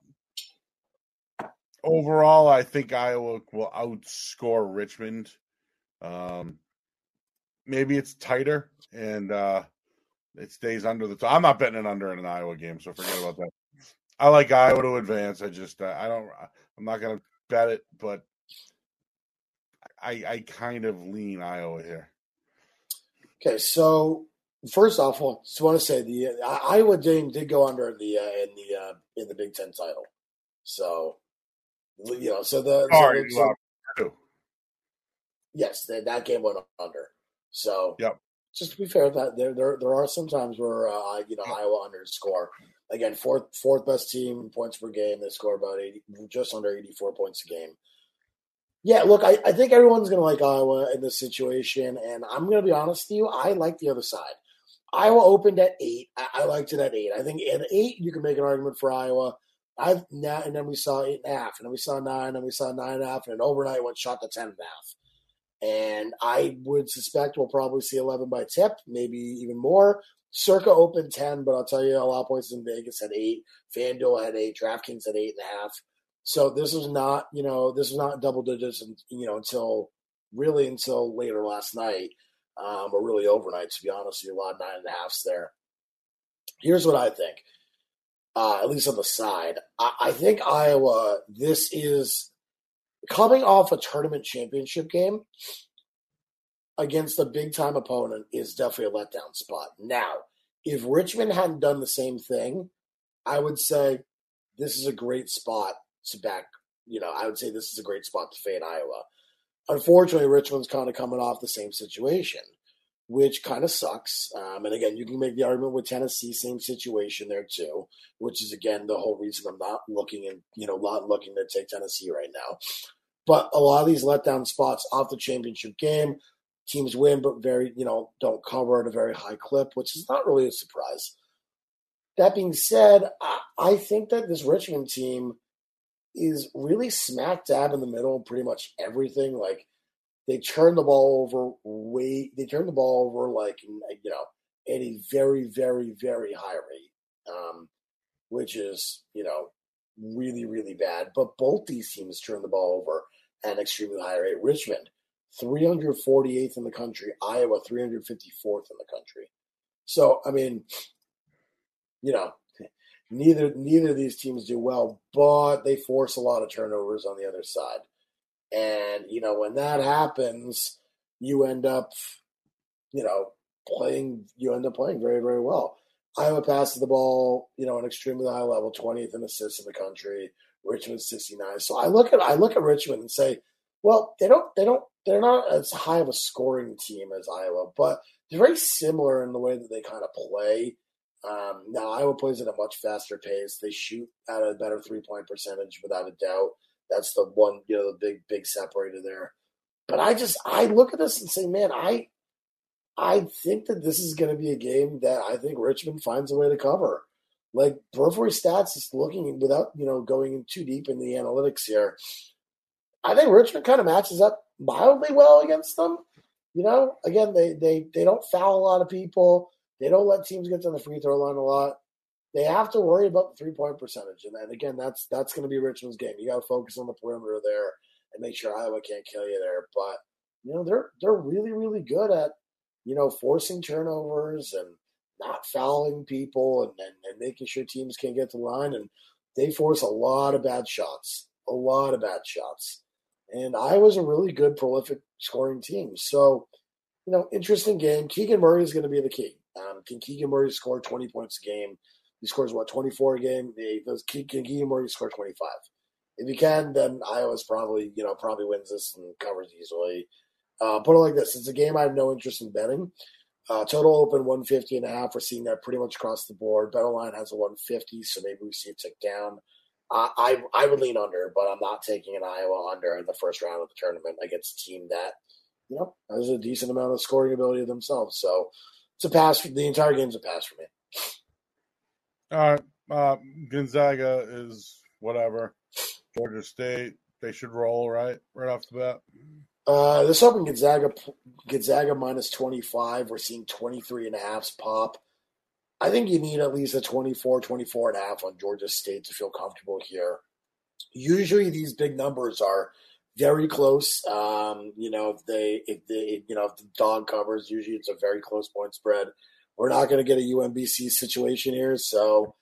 overall, I think Iowa will outscore Richmond. Maybe it's tighter, and it stays under the top. I'm not betting it under in an Iowa game, so forget about that. I like Iowa to advance. I'm not going to bet it, but I kind of lean Iowa here. Okay, so first off, I just want to say the Iowa game did go under in the Big Ten title. So yes, that game went under. So yep. Just to be fair, that there are some times where Iowa underscore. Again, fourth best team in points per game. They score about just under 84 points a game. Yeah, look, I think everyone's going to like Iowa in this situation, and I'm going to be honest with you, I like the other side. Iowa opened at 8. I liked it at 8. I think at 8 you can make an argument for Iowa. And then we saw 8.5, and then we saw 9, and we saw 9.5, and overnight went shot to 10.5. And I would suspect we'll probably see 11 by tip, maybe even more. Circa opened 10, but I'll tell you, a lot of places in Vegas had 8. FanDuel had 8. DraftKings had 8.5. So this was not double digits, until later last night, or really overnight. To be honest, with you, a lot of 9.5s there. Here's what I think, at least on the side. I think Iowa. This is coming off a tournament championship game against a big time opponent is definitely a letdown spot. Now, if Richmond hadn't done the same thing, I would say this is a great spot to back. I would say this is a great spot to fade Iowa. Unfortunately, Richmond's kind of coming off the same situation, which kind of sucks. And again, you can make the argument with Tennessee, same situation there too, which is again the whole reason I'm not looking to take Tennessee right now. But a lot of these letdown spots off the championship game, teams win, but don't cover at a very high clip, which is not really a surprise. That being said, I think that this Richmond team is really smack dab in the middle of pretty much everything. Like they turn the ball over at a very, very, very high rate, which is, really, really bad. But both these teams turn the ball over at an extremely high rate. Richmond, 348th in the country. Iowa, 354th in the country. So, I mean, neither of these teams do well, but they force a lot of turnovers on the other side. And, when that happens, you end up playing very, very well. Iowa passes the ball, an extremely high level, 20th in assists in the country. Richmond 69. So I look at Richmond and say, well, they're not as high of a scoring team as Iowa, but they're very similar in the way that they kind of play. Now Iowa plays at a much faster pace. They shoot at a better 3-point percentage without a doubt. That's the one, the big separator there. But I look at this and say, man, I think that this is going to be a game that I think Richmond finds a way to cover. Like periphery stats is looking without, going in too deep in the analytics here. I think Richmond kind of matches up mildly well against them. again, they don't foul a lot of people. They don't let teams get to the free throw line a lot. They have to worry about the 3-point percentage. And then, again, that's going to be Richmond's game. You got to focus on the perimeter there and make sure Iowa can't kill you there. But, they're really, really good at, forcing turnovers and not fouling people and making sure teams can't get to the line. And they force a lot of bad shots. And Iowa's a really good, prolific scoring team. So, interesting game. Keegan Murray is going to be the key. Can Keegan Murray score 20 points a game? He scores, 24 a game? Can Keegan Murray score 25? If he can, then Iowa's probably wins this and covers easily. Put it like this. It's a game I have no interest in betting. Total open 150.5. We're seeing that pretty much across the board. BetOnline has a 150, so maybe we see it tick down. I would lean under, but I'm not taking an Iowa under in the first round of the tournament against a team that, has a decent amount of scoring ability themselves. So it's a pass. The entire game's a pass for me. All right. Gonzaga is whatever. Georgia State, they should roll, right off the bat. This open Gonzaga minus 25. We're seeing 23.5 pop. I think you need at least a 24.5 on Georgia State to feel comfortable here. Usually these big numbers are very close. If the dog covers, usually it's a very close point spread. We're not going to get a UMBC situation here. So,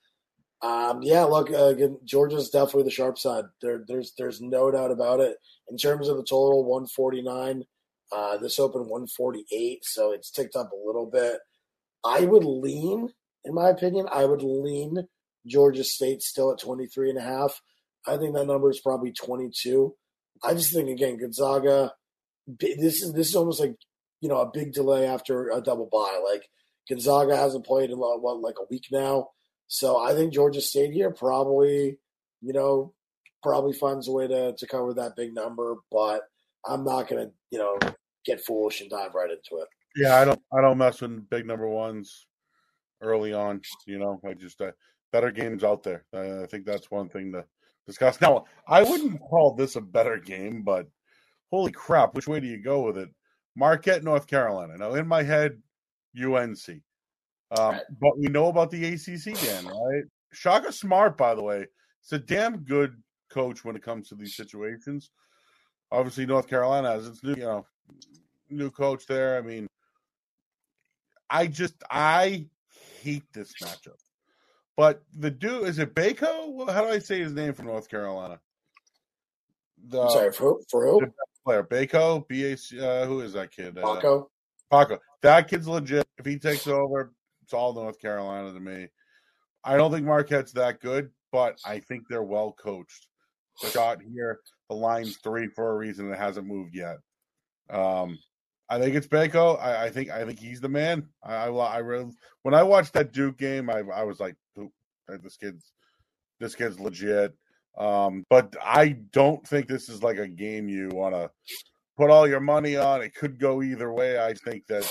Georgia's definitely the sharp side. There's no doubt about it. In terms of the total, 149. This opened 148, so it's ticked up a little bit. I would lean, in my opinion, Georgia State still at 23.5. I think that number is probably 22. I just think, again, Gonzaga, this is almost like, a big delay after a double bye. Like, Gonzaga hasn't played in, like a week now. So I think Georgia State here probably finds a way to cover that big number, but I'm not going to, get foolish and dive right into it. Yeah, I don't mess with big number ones early on. I just better games out there. I think that's one thing to discuss. Now, I wouldn't call this a better game, but holy crap, which way do you go with it? Marquette, North Carolina. Now, in my head, UNC. Right. But we know about the ACC, Dan, right? Shaka Smart, by the way, is a damn good coach when it comes to these situations. Obviously, North Carolina has its new coach there. I mean, I hate this matchup. But the dude, is it Bako? How do I say his name from North Carolina? I'm sorry, for who? The player, Bako, B-A-C, who is that kid? Paco. That kid's legit. If he takes over, it's all North Carolina to me. I don't think Marquette's that good, but I think they're well coached. The shot here, the line's 3 for a reason. It hasn't moved yet. I think it's Bako. I think he's the man. I really, when I watched that Duke game, I was like, this kid's legit. But I don't think this is like a game you want to put all your money on. It could go either way. I think that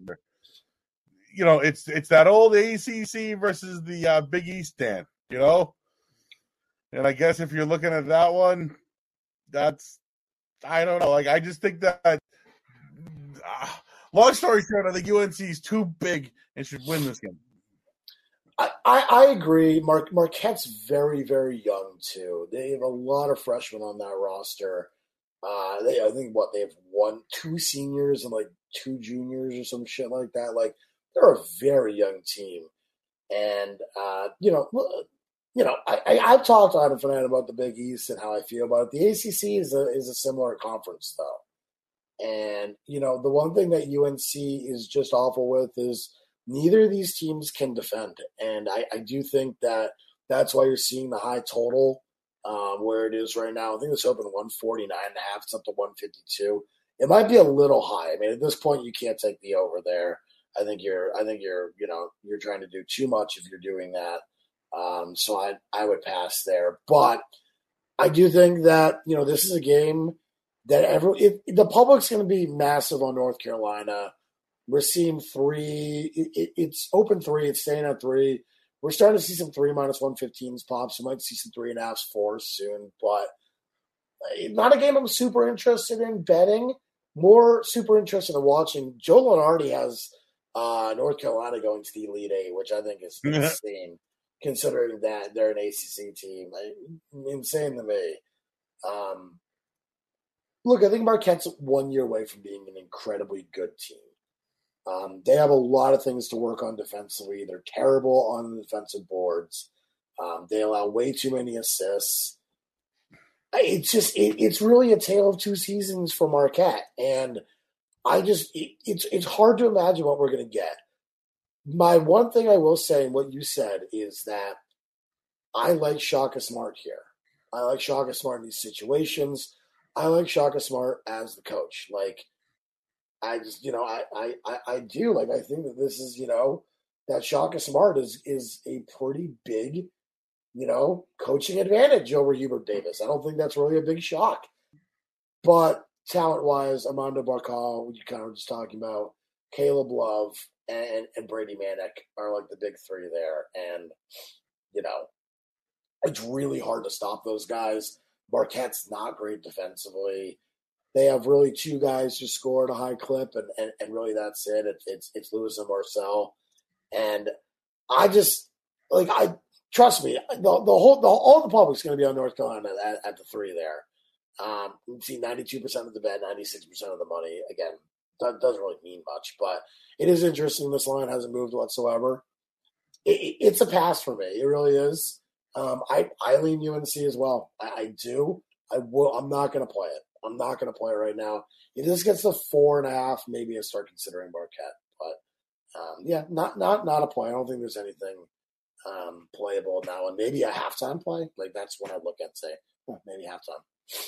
it's that old ACC versus the Big East, Dan. And I guess if you're looking at that one, I don't know. Like, I just think that. Long story short, I think UNC is too big and should win this game. I agree. Marquette's very, very young too. They have a lot of freshmen on that roster. I think they have 2 seniors and like 2 juniors or some shit like that. Like, they're a very young team, and I've talked to Adam Fanat about the Big East and how I feel about it. The ACC is a similar conference though. And, the one thing that UNC is just awful with is neither of these teams can defend. And I do think that's why you're seeing the high total where it is right now. I think it's open 149.5. It's up to 152. It might be a little high. I mean, at this point, you can't take the over there. I think you're trying to do too much if you're doing that. So I would pass there. But I do think that, this is a game that the public's going to be massive on North Carolina. We're seeing 3. It's open 3. It's staying at 3. We're starting to see some 3 minus 115s pops. We might see some 3.5s, 4s soon. But not a game I'm super interested in betting. more super interested in watching. Joe Lunardi has North Carolina going to the Elite Eight, which I think is insane, considering that they're an ACC team. Insane to me. Look, I think Marquette's 1 year away from being an incredibly good team. They have a lot of things to work on defensively. They're terrible on the defensive boards. They allow way too many assists. It's really a tale of two seasons for Marquette, and it's hard to imagine what we're going to get. My one thing I will say, and what you said, is that I like Shaka Smart here. I like Shaka Smart in these situations. I like Shaka Smart as the coach. Like, I just, I do. Like, I think that this is, that Shaka Smart is a pretty big, coaching advantage over Hubert Davis. I don't think that's really a big shock. But talent-wise, Armando Barcal, you kind of were just talking about, Caleb Love, and Brady Manick are like the big three there. And, it's really hard to stop those guys. Marquette's not great defensively. They have really two guys who score at a high clip, and really that's it. It's Lewis and Marcel. And trust me, all the public's going to be on North Carolina at the three there. We've seen 92% of the bet, 96% of the money. Again, that doesn't really mean much, but it is interesting. This line hasn't moved whatsoever. It's a pass for me. It really is. I lean UNC as well. I do. I will. I'm not going to play it. I'm not going to play it right now. If this gets to 4.5, maybe I start considering Marquette. But not a play. I don't think there's anything playable now. And maybe a halftime play. Like, that's when I look at, say, maybe halftime.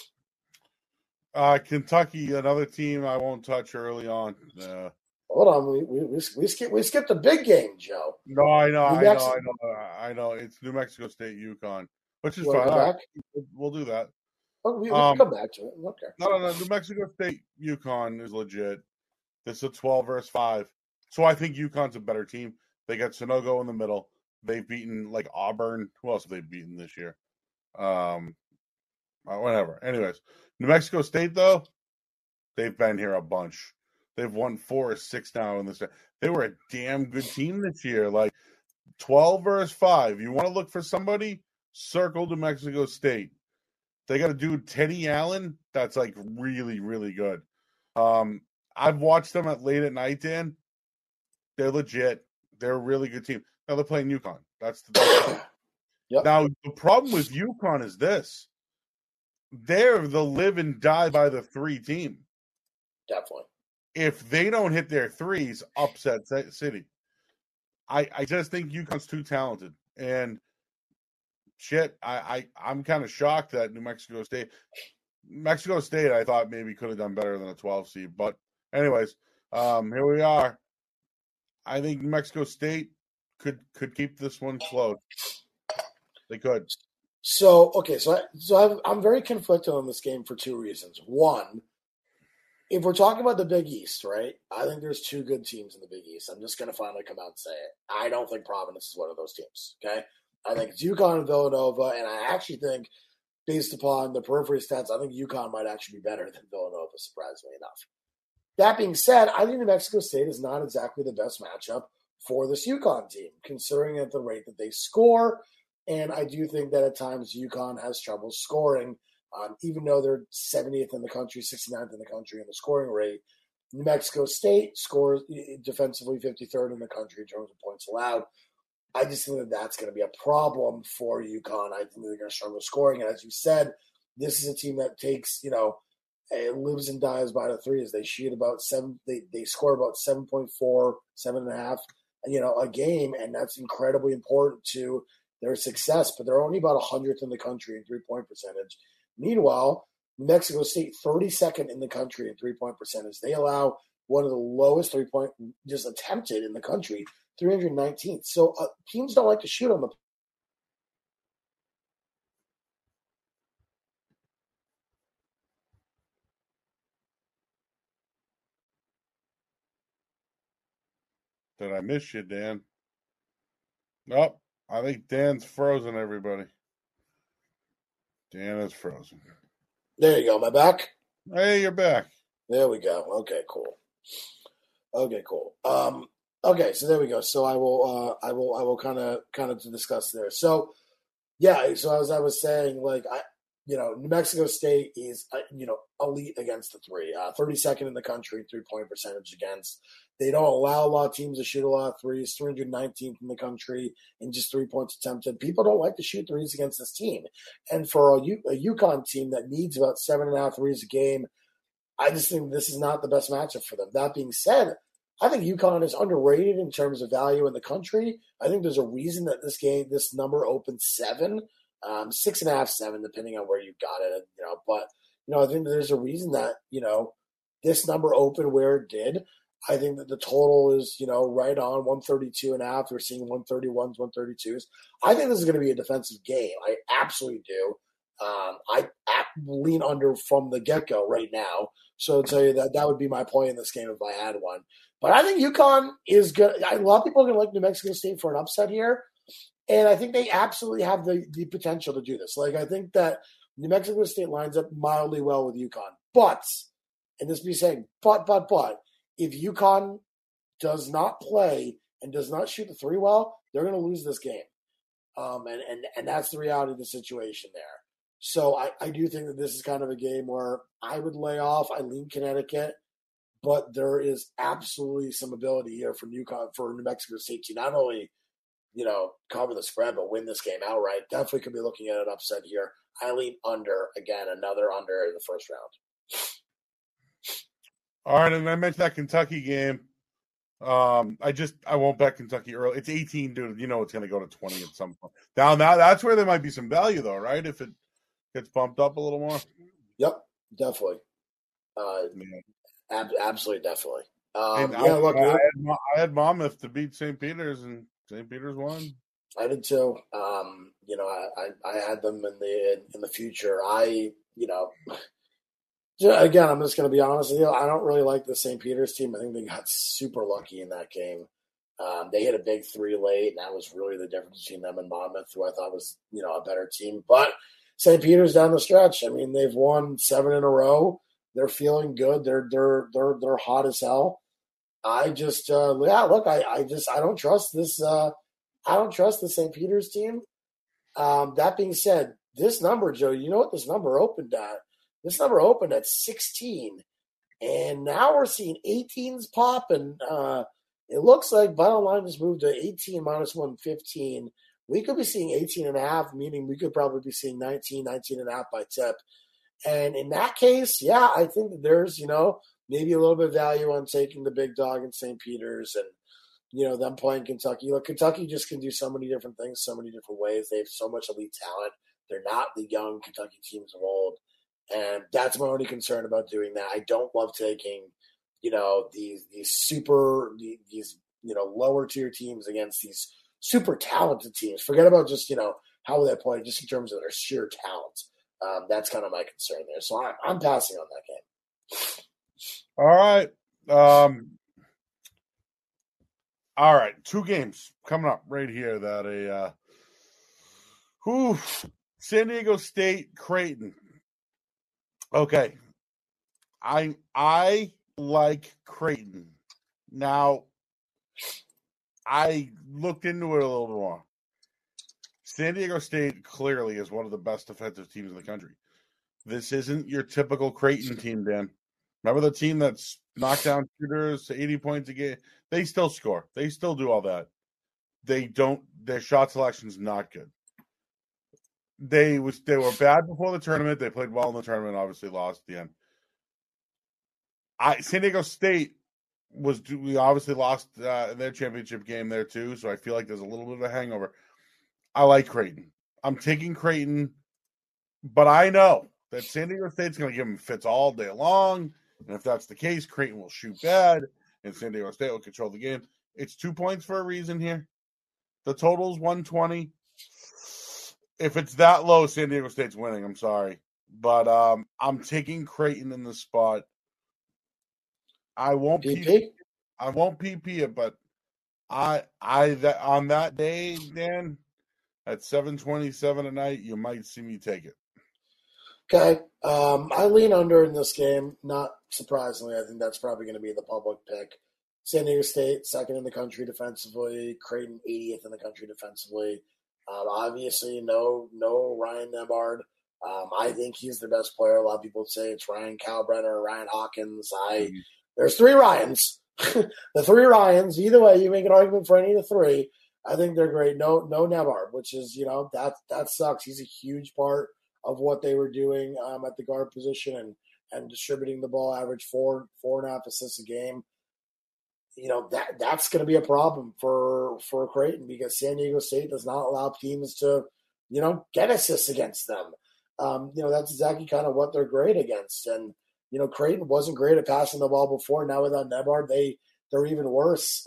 Kentucky, another team I won't touch early on. Hold on, we skipped a big game, Joe. No, I know. It's New Mexico State, UConn, which is fine. Right. We'll do that. Oh, we can come back to it. Okay. No. New Mexico State, UConn is legit. This is a 12 versus 5. So I think UConn's a better team. They got Sonogo in the middle. They've beaten like Auburn. Who else have they beaten this year? Whatever. Anyways, New Mexico State, though, they've been here a bunch. They've won 4 or 6 now in this. They were a damn good team this year. Like 12 versus 5. You want to look for somebody? Circle New Mexico State. They got a dude, Teddy Allen, that's like really, really good. I've watched them late at night, Dan. They're legit. They're a really good team. Now they're playing UConn. That's the best. Yep. Now the problem with UConn is this: they're the live and die by the 3 team. Definitely. If they don't hit their threes, upset City. I just think UConn's too talented. And shit, I'm kind of shocked that New Mexico State, I thought maybe could have done better than a 12 seed. But anyways, here we are. I think New Mexico State could keep this one close. They could. So I'm very conflicted on this game for 2 reasons. One, if we're talking about the Big East, right, I think there's 2 good teams in the Big East. I'm just going to finally come out and say it. I don't think Providence is one of those teams, okay? I think it's UConn and Villanova, and I actually think, based upon the periphery stats, I think UConn might actually be better than Villanova, surprisingly enough. That being said, I think New Mexico State is not exactly the best matchup for this UConn team, considering at the rate that they score, and I do think that at times UConn has trouble scoring. Even though they're 70th in the country, 69th in the country in the scoring rate, New Mexico State scores defensively 53rd in the country in terms of points allowed. I just think that that's going to be a problem for UConn. I think they're going to struggle scoring. And as you said, this is a team that takes, it lives and dies by the threes. They shoot about 7. They score about 7.4, 7.5, a game, and that's incredibly important to their success. But they're only about 100th in the country in 3-point percentage. Meanwhile, New Mexico State, 32nd in the country in 3-point percentage. They allow one of the lowest 3-point just attempted in the country, 319th. So teams don't like to shoot on the. Did I miss you, Dan? Nope. I think Dan's frozen, everybody. Dan is frozen. There you go. Am I back? Hey, you're back. There we go. Okay, cool. Okay, so there we go. So I will kind of discuss there. So yeah, so as I was saying, like New Mexico State is elite against the three, 32nd in the country 3-point percentage against. They don't allow a lot of teams to shoot a lot of threes. 319th in the country in just 3 points attempted. People don't like to shoot threes against this team, and for a UConn team that needs about 7.5 threes a game, I just think this is not the best matchup for them. That being said, I think UConn is underrated in terms of value in the country. I think there's a reason that this number opened 7, 6.5, 7, depending on where you got it. But I think there's a reason that this number opened where it did. I think that the total is right on 132.5. We're seeing 131s, 132s. I think this is going to be a defensive game. I absolutely do. I lean under from the get-go right now. So I'll tell you that would be my play in this game if I had one. But I think UConn is good. A lot of people are going to like New Mexico State for an upset here. And I think they absolutely have the potential to do this. Like, I think that New Mexico State lines up mildly well with UConn. But, and this be saying, but, if UConn does not play and does not shoot the three well, they're going to lose this game. And that's the reality of the situation there. So I do think that this is kind of a game where I would lay off. I lean Connecticut, but there is absolutely some ability here for New Mexico State to not only, cover the spread, but win this game outright. Definitely could be looking at an upset here. I lean under, again, another under in the first round. All right, and I mentioned that Kentucky game. I won't bet Kentucky early. It's 18, dude. It's going to go to 20 at some point. Now, that's where there might be some value, though, right? If it gets bumped up a little more. Yep, definitely. Absolutely, definitely. I had Monmouth to beat St. Peter's, and St. Peter's won. I did too. I had them in the future. Again, I'm just going to be honest with you. I don't really like the St. Peter's team. I think they got super lucky in that game. They hit a big 3 late, and that was really the difference between them and Monmouth, who I thought was a better team. But St. Peter's down the stretch. I mean, they've won 7 in a row. They're feeling good. They're hot as hell. I just I don't trust this. I don't trust the St. Peter's team. That being said, this number, Joe, you know what this number opened at? This number opened at 16, and now we're seeing 18s pop, and it looks like bottom line has moved to 18 minus 115. We could be seeing 18.5, meaning we could probably be seeing 19.5 by tip. And in that case, yeah, I think that there's, maybe a little bit of value on taking the big dog in St. Peter's and, them playing Kentucky. Look, Kentucky just can do so many different things, so many different ways. They have so much elite talent. They're not the young Kentucky teams of old. And that's my only concern about doing that. I don't love taking, these lower tier teams against these super talented teams. Forget about just, how they play, just in terms of their sheer talent. That's kind of my concern there. So I'm passing on that game. All right. 2 games coming up right here that San Diego State, Creighton. Okay. I like Creighton. Now, I looked into it a little more. San Diego State clearly is one of the best defensive teams in the country. This isn't your typical Creighton team, Dan. Remember the team that's knocked down shooters to 80 points a game? They still score. They still do all that. Their shot selection is not good. They were bad before the tournament. They played well in the tournament, obviously lost at the end. San Diego State we obviously lost in their championship game there too, so I feel like there's a little bit of a hangover. I like Creighton. I'm taking Creighton, but I know that San Diego State's going to give them fits all day long, and if that's the case, Creighton will shoot bad, and San Diego State will control the game. It's 2 points for a reason here. The total's 120. If it's that low, San Diego State's winning. I'm sorry. But I'm taking Creighton in the spot. I won't PP it, but on that day, Dan, at 7:27 at night, you might see me take it. Okay. I lean under in this game. Not surprisingly, I think that's probably going to be the public pick. San Diego State, second in the country defensively. Creighton, 80th in the country defensively. Obviously, no Ryan Nembhard. I think he's the best player. A lot of people say it's Ryan Kalbrenner or Ryan Hawkins. There's three Ryans. The three Ryans. Either way, you make an argument for any of the three. I think they're great. No Nembhard, which is, that sucks. He's a huge part of what they were doing at the guard position and distributing the ball, average 4.5 assists a game. That's going to be a problem for Creighton because San Diego State does not allow teams to, get assists against them. That's exactly kind of what they're great against. And, Creighton wasn't great at passing the ball before. Now without Nembhard, they're even worse.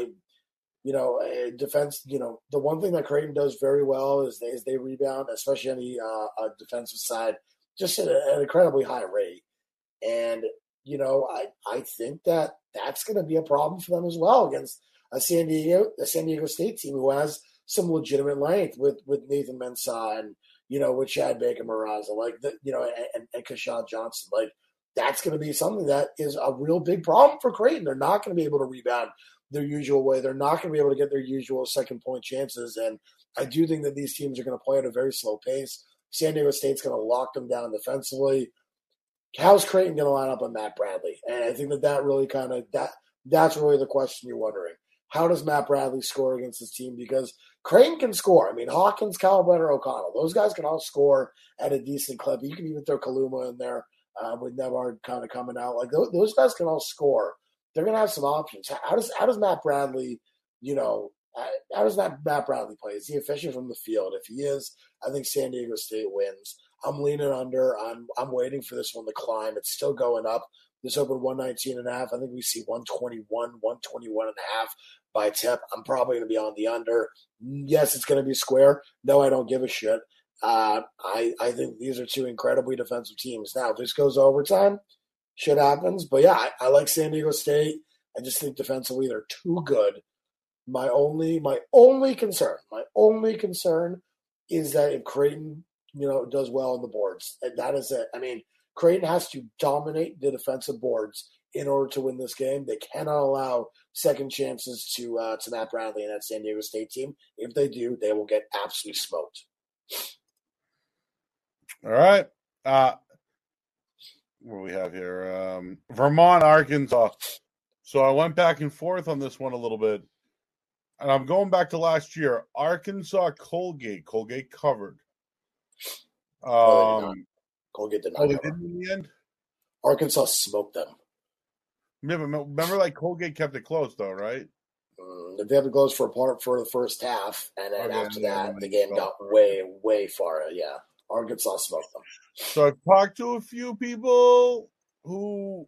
Defense, the one thing that Creighton does very well is they rebound, especially on the defensive side, just at an incredibly high rate. And, I think that's going to be a problem for them as well against a San Diego State team who has some legitimate length with Nathan Mensah and, with Chad Baker-Maraza, and Keshad Johnson. That's going to be something that is a real big problem for Creighton. They're not going to be able to rebound their usual way. They're not going to be able to get their usual second point chances. And I do think that these teams are going to play at a very slow pace. San Diego State's going to lock them down defensively. How's Creighton going to line up on Matt Bradley? And I think that really that's really the question you're wondering. How does Matt Bradley score against this team? Because Creighton can score. I mean, Hawkins, Kalbrenner, O'Connell, those guys can all score at a decent clip. You can even throw Kaluma in there with Nembhard kind of coming out. Those guys can all score. They're going to have some options. How does Matt Bradley, how does Matt Bradley play? Is he efficient from the field? If he is, I think San Diego State wins. I'm leaning under. I'm waiting for this one to climb. It's still going up. This opened 119.5. I think we see 121, 121.5 by tip. I'm probably going to be on the under. Yes, it's going to be square. No, I don't give a shit. I think these are two incredibly defensive teams. Now, if this goes overtime, shit happens. But yeah, I like San Diego State. I just think defensively they're too good. My only concern is that if Creighton, does well on the boards, that is it. I mean, Creighton has to dominate the defensive boards in order to win this game. They cannot allow second chances to Matt Bradley and that San Diego State team. If they do, they will get absolutely smoked. All right. What do we have here? Vermont, Arkansas. So I went back and forth on this one a little bit. And I'm going back to last year. Arkansas, Colgate. Colgate covered. Colgate did not cover. Didn't in the end? Arkansas smoked them. Yeah, but remember, Colgate kept it close, though, right? They had to close for the first half, and then after that, the game got way, way far. Yeah, Arkansas smoked them. So I've talked to a few people who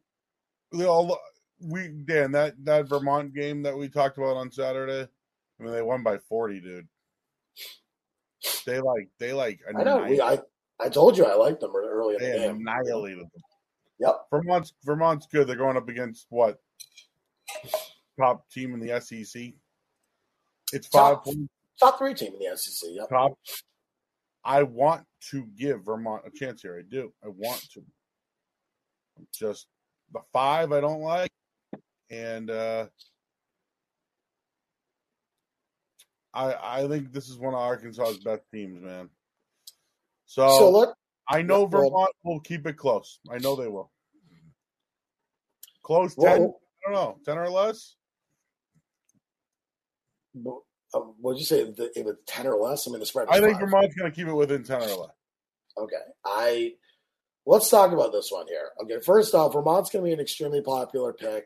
Dan, that Vermont game that we talked about on Saturday. I mean, they won by 40, dude. They I know. I told you I liked them early in the game. Annihilated them. Yep. Vermont's good. They're going up against what? Top team in the SEC. It's 5 points. Top 3 team in the SEC. Yep. Top. I want to give Vermont a chance here. I do. I want to. Just the 5 I don't like, and I think this is one of Arkansas's best teams, man. So I know Vermont will keep it close. I know they will. Close 10? I don't know. 10 or less? What'd you say? If it's 10 or less? I mean, the spread is I think 5. Vermont's going to keep it within 10 or less. Okay. Let's talk about this one here. Okay, first off, Vermont's going to be an extremely popular pick.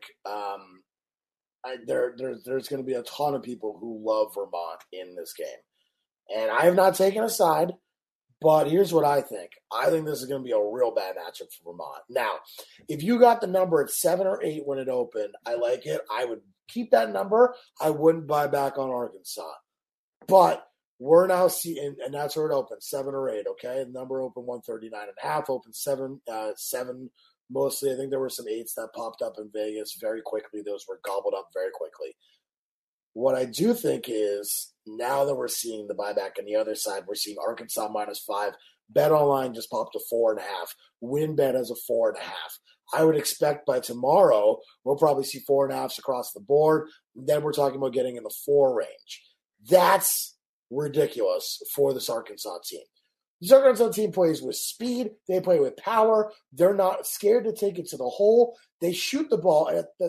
There's going to be a ton of people who love Vermont in this game. And I have not taken a side, but here's what I think. I think this is going to be a real bad matchup for Vermont. Now, if you got the number at 7 or 8 when it opened, I like it. I would keep that number. I wouldn't buy back on Arkansas. But we're now seeing, and that's where it opened, 7 or 8, okay? The number opened 139.5, opened 7 mostly. I think there were some 8s that popped up in Vegas very quickly. Those were gobbled up very quickly. What I do think is now that we're seeing the buyback on the other side, we're seeing Arkansas -5, Bet Online just popped to 4.5. WinBet has a 4.5. I would expect by tomorrow we'll probably see 4.5s across the board. Then we're talking about getting in the 4 range. That's ridiculous for this Arkansas team. This Arkansas team plays with speed. They play with power. They're not scared to take it to the hole. They shoot the ball at the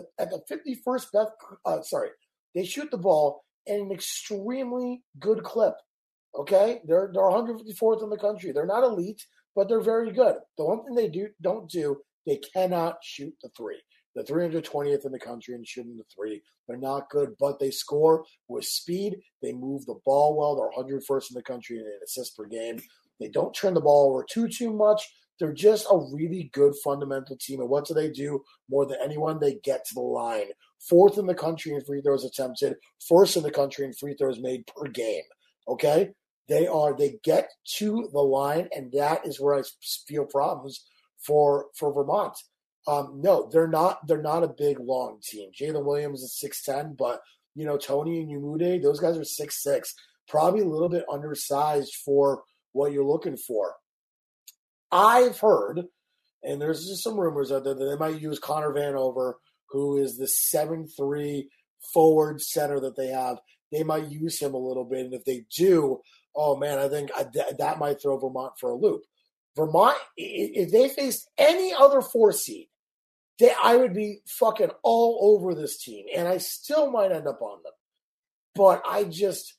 51st they shoot the ball at an extremely good clip. Okay? They're 154th in the country. They're not elite, but they're very good. The one thing they don't do, they cannot shoot the 3. They're 320th in the country in shooting the 3. They're not good, but they score with speed. They move the ball well. They're 101st in the country in assists per game. They don't turn the ball over too much. They're just a really good fundamental team. And what do? More than anyone, they get to the line. 4th in the country in free throws attempted. 1st in the country in free throws made per game. Okay? They get to the line, and that is where I feel problems for Vermont. No, they're not a big, long team. Jalen Williams is 6'10", but, Tony and Umude, those guys are 6'6". Probably a little bit undersized for what you're looking for. I've heard, and there's just some rumors out there that they might use Connor Vanover, who is the 7'3" forward center that they have. They might use him a little bit, and if they do, oh man, I think that might throw Vermont for a loop. Vermont, if they faced any other 4 seed, I would be fucking all over this team, and I still might end up on them. But I just,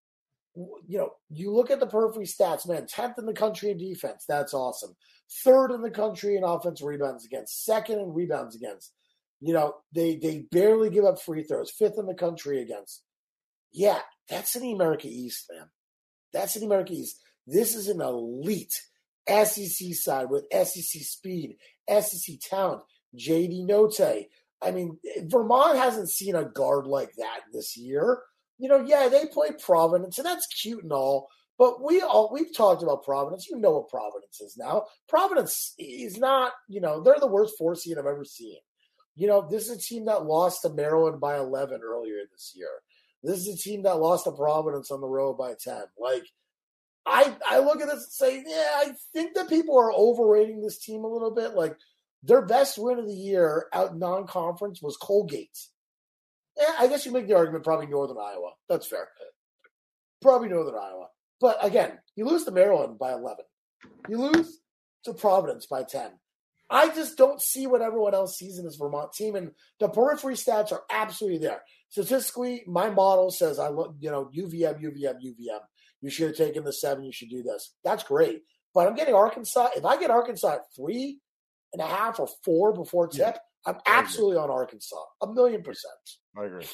you look at the periphery stats, man, 10th in the country in defense. That's awesome. 3rd in the country in offensive rebounds against. 2nd in rebounds against. They barely give up free throws. 5th in the country against. Yeah, that's in the America East, man. That's in the America East. This is an elite SEC side with SEC speed, SEC talent, JD Notae. I mean, Vermont hasn't seen a guard like that this year. They play Providence, and that's cute and all, but we've talked about Providence. You know what Providence is now. Providence is not, they're the worst 4 seed I've ever seen. This is a team that lost to Maryland by 11 earlier this year. This is a team that lost to Providence on the road by 10. Like, I look at this and say, yeah, I think that people are overrating this team a little bit. Like, their best win of the year out non-conference was Colgate. Yeah, I guess you make the argument probably Northern Iowa. That's fair. Probably Northern Iowa. But again, you lose to Maryland by 11. You lose to Providence by 10. I just don't see what everyone else sees in this Vermont team, and the periphery stats are absolutely there. Statistically, my model says UVM. You should have taken the 7. You should do this. That's great. But I'm getting Arkansas. If I get Arkansas at 3.5 or 4 before tip, I'm absolutely on Arkansas. 1,000,000%. I agree.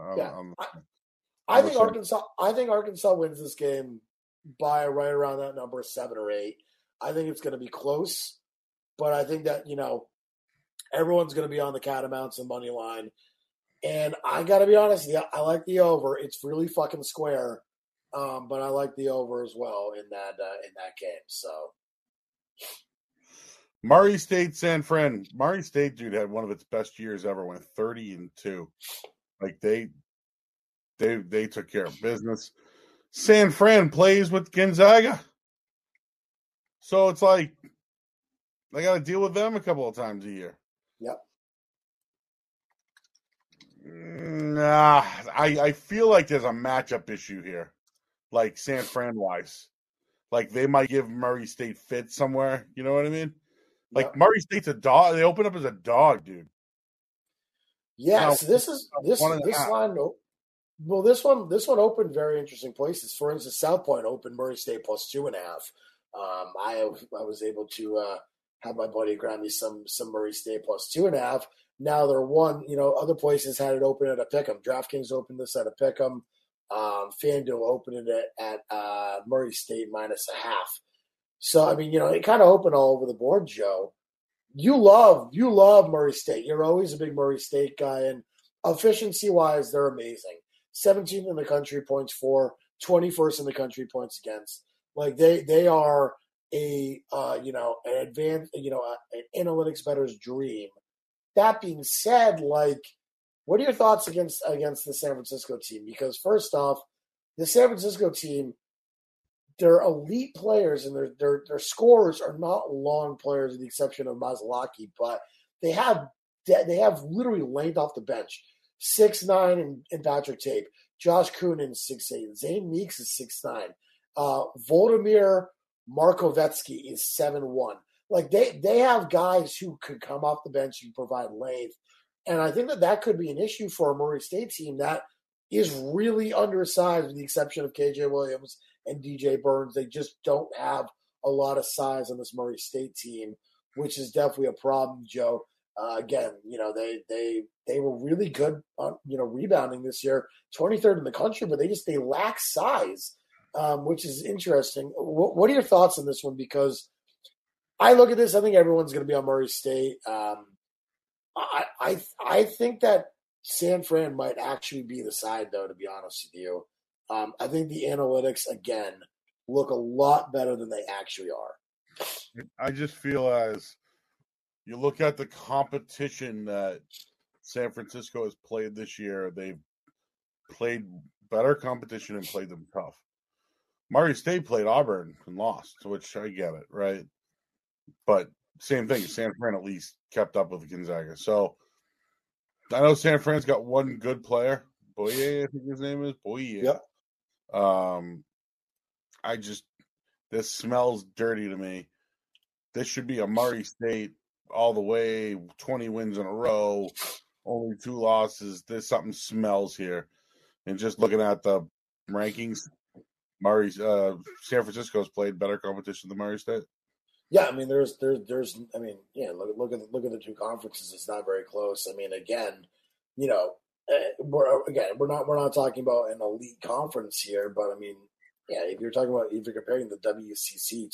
I think Arkansas wins this game by right around that number, 7 or 8. I think it's going to be close, but I think that everyone's going to be on the Catamounts and money line. And I got to be honest, I like the over. It's really fucking square, but I like the over as well in that game. So. Murray State, San Fran. Murray State, dude, had one of its best years ever. Went 30-2. Like they took care of business. San Fran plays with Gonzaga, so it's like I got to deal with them a couple of times a year. Yep. Nah, I feel like there's a matchup issue here, like San Fran wise. Like they might give Murray State fit somewhere. You know what I mean? Like Murray State's a dog. They open up as a dog, dude. Yes, now, this line. Well, this one opened very interesting places. For instance, South Point opened Murray State plus 2.5. I was able to have my buddy grab me some Murray State plus 2.5. Now they're 1. Other places had it open at a pick'em. DraftKings opened this at a pick'em. FanDuel opened it at Murray State -0.5. So, I mean, it kind of opened all over the board, Joe. You love Murray State. You're always a big Murray State guy, and efficiency-wise, they're amazing. 17th in the country points for, 21st in the country points against. Like they are an advanced, an analytics bettor's dream. That being said, like, what are your thoughts against the San Francisco team? Because first off, the San Francisco team, they're elite players, and their scorers are not long players, with the exception of Maslowski, but they have literally length off the bench. 6'9" in Patrick Tape, Josh Kunin 6'8", Zane Meeks is 6'9", Volodymyr Markovetsky is 7'1". Like they have guys who could come off the bench and provide length, and I think that could be an issue for a Murray State team that is really undersized, with the exception of KJ Williams and DJ Burns. They just don't have a lot of size on this Murray State team, which is definitely a problem, Joe. Again, they were really good on, rebounding this year, 23rd in the country, but they lack size, which is interesting. What are your thoughts on this one? Because I look at this, I think everyone's going to be on Murray State. I think that San Fran might actually be the side, though, to be honest with you. I think the analytics, again, look a lot better than they actually are. I just feel as you look at the competition that San Francisco has played this year, they've played better competition and played them tough. Murray State played Auburn and lost, which I get it, right? But same thing, San Fran at least kept up with Gonzaga. So I know San Fran's got one good player, Boye, I think his name is Boye. Yep. This smells dirty to me. This should be a Murray State all the way, 20 wins in a row, only 2 losses. There's something smells here. And just looking at the rankings, San Francisco's played better competition than Murray State. Yeah, I mean, look at the 2 conferences. It's not very close. I mean, again, we're not talking about an elite conference here, but I mean, yeah, if you're comparing the WCC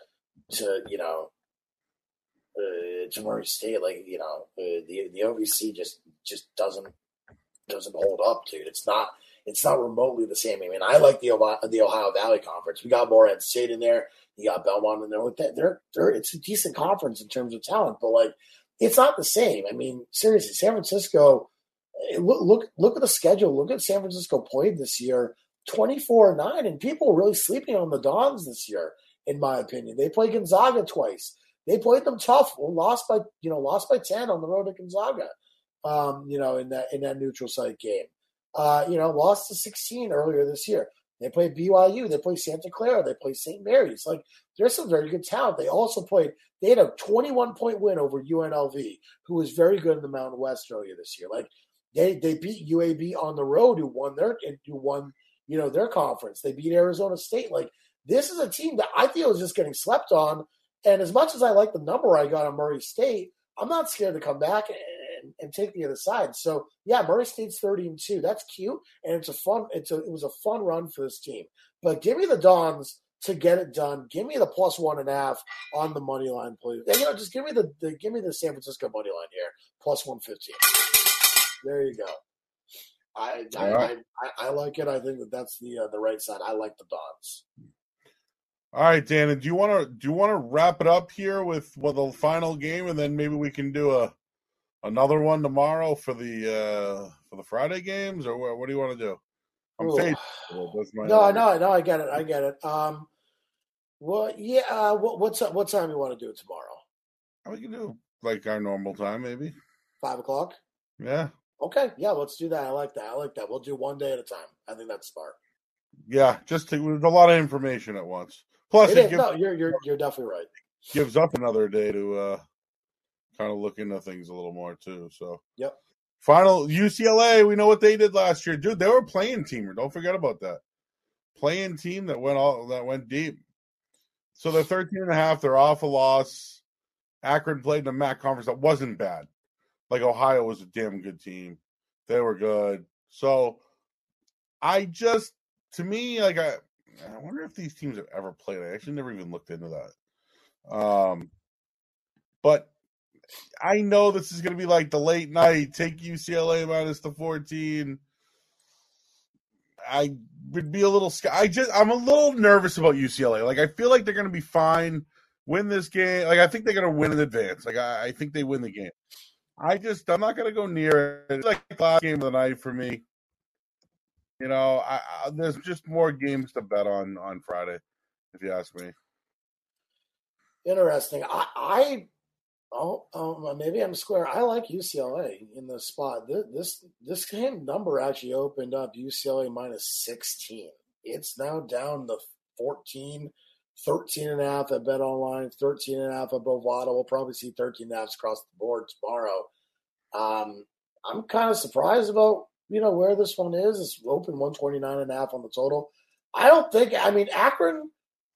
to Murray State, like the OVC just doesn't hold up, dude. It's not remotely the same. I mean, I like the Ohio Valley Conference. We got Morehead State in there. You got Belmont in there. It's a decent conference in terms of talent, but like it's not the same. I mean, seriously, San Francisco. Look at the schedule. Look at San Francisco played this year, 24-9, and people are really sleeping on the Dons this year, in my opinion. They played Gonzaga twice. They played them tough. Lost by 10 on the road to Gonzaga. In that neutral site game. Lost to 16 earlier this year. They played BYU. They played Santa Clara. They played St. Mary's. Like, there's some very good talent. They had a 21-point win over UNLV, who was very good in the Mountain West earlier this year. Like, they beat UAB on the road, who won their conference. They beat Arizona State. Like, this is a team that I feel is just getting slept on. And as much as I like the number I got on Murray State, I'm not scared to come back and take the other side. So yeah, Murray State's 30-2. That's cute, and it was a fun run for this team. But give me the Dons to get it done. Give me the +1.5 on the money line, please. And, just give me the San Francisco money line here, +115. There you go. I like it. I think that's the right side. I like the Dons. All right, Dan. Do you want to wrap it up here with the final game, and then maybe we can do another one tomorrow for the Friday games, or what do you want to do? I'm faithful. No, I get it. Well, yeah. What time you want to do it tomorrow? We can do like our normal time, maybe 5:00. Yeah. Okay. Yeah, let's do that. I like that. We'll do one day at a time. I think that's smart. Yeah, with a lot of information at once. Plus, you're definitely right. Gives up another day to kind of look into things a little more too. So yep. Final UCLA, we know what they did last year, dude. They were a playing team. Don't forget about that. Playing team that went deep. So they're 13.5. They're off a loss. Akron played in the MAC conference that wasn't bad. Like Ohio was a damn good team. They were good. So I wonder if these teams have ever played. I actually never even looked into that. But I know this is going to be like the late night. Take UCLA minus the 14. I would be a little I'm a little nervous about UCLA. Like, I feel like they're going to be fine, win this game. Like, I think they're going to win in advance. Like, I think they win the game. I'm not going to go near it. It's like the last game of the night for me. There's just more games to bet on Friday. if you ask me. Interesting. Maybe I'm square. I like UCLA in the spot. This game number actually opened up UCLA minus 16. It's now down to 14, 13.5 at Bet Online, 13.5 at Bovada. We'll probably see 13.5 across the board tomorrow. I'm kind of surprised about where this one is. It's open 129.5 on the total. Akron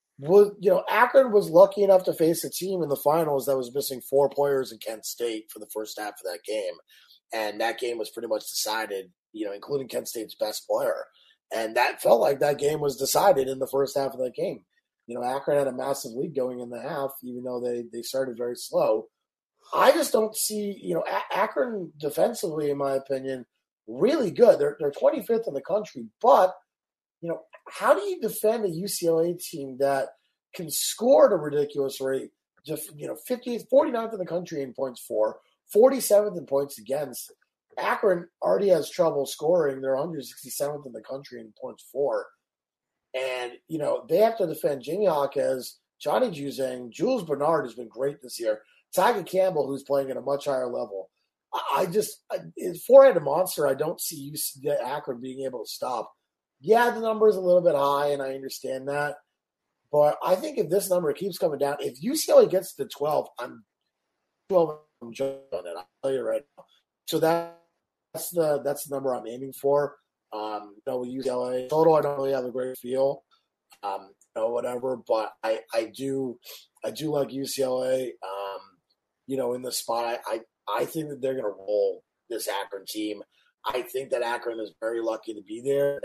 was lucky enough to face a team in the finals that was missing 4 players in Kent State for the first half of that game. And that game was pretty much decided, including Kent State's best player. And that felt like that game was decided in the first half of that game. Akron had a massive lead going in the half, even though they started very slow. I just don't see, Akron defensively, in my opinion, really good. They're 25th in the country, but how do you defend a UCLA team that can score at a ridiculous rate? Just 49th in the country in points for, 47th in points against. Akron already has trouble scoring. They're 167th in the country in points for. And, they have to defend Jamie Jaquez, Johnny Juzang, Jules Bernard has been great this year, Tyga Campbell, who's playing at a much higher level. Four-headed monster, I don't see Akron being able to stop. Yeah, the number is a little bit high, and I understand that. But I think if this number keeps coming down, if UCLA gets to 12, I'm jumping on it. I'll tell you right now. So that's the number I'm aiming for. With UCLA total, I don't really have a great feel. Whatever, but I do like UCLA. In the spot, I think that they're going to roll this Akron team. I think that Akron is very lucky to be there.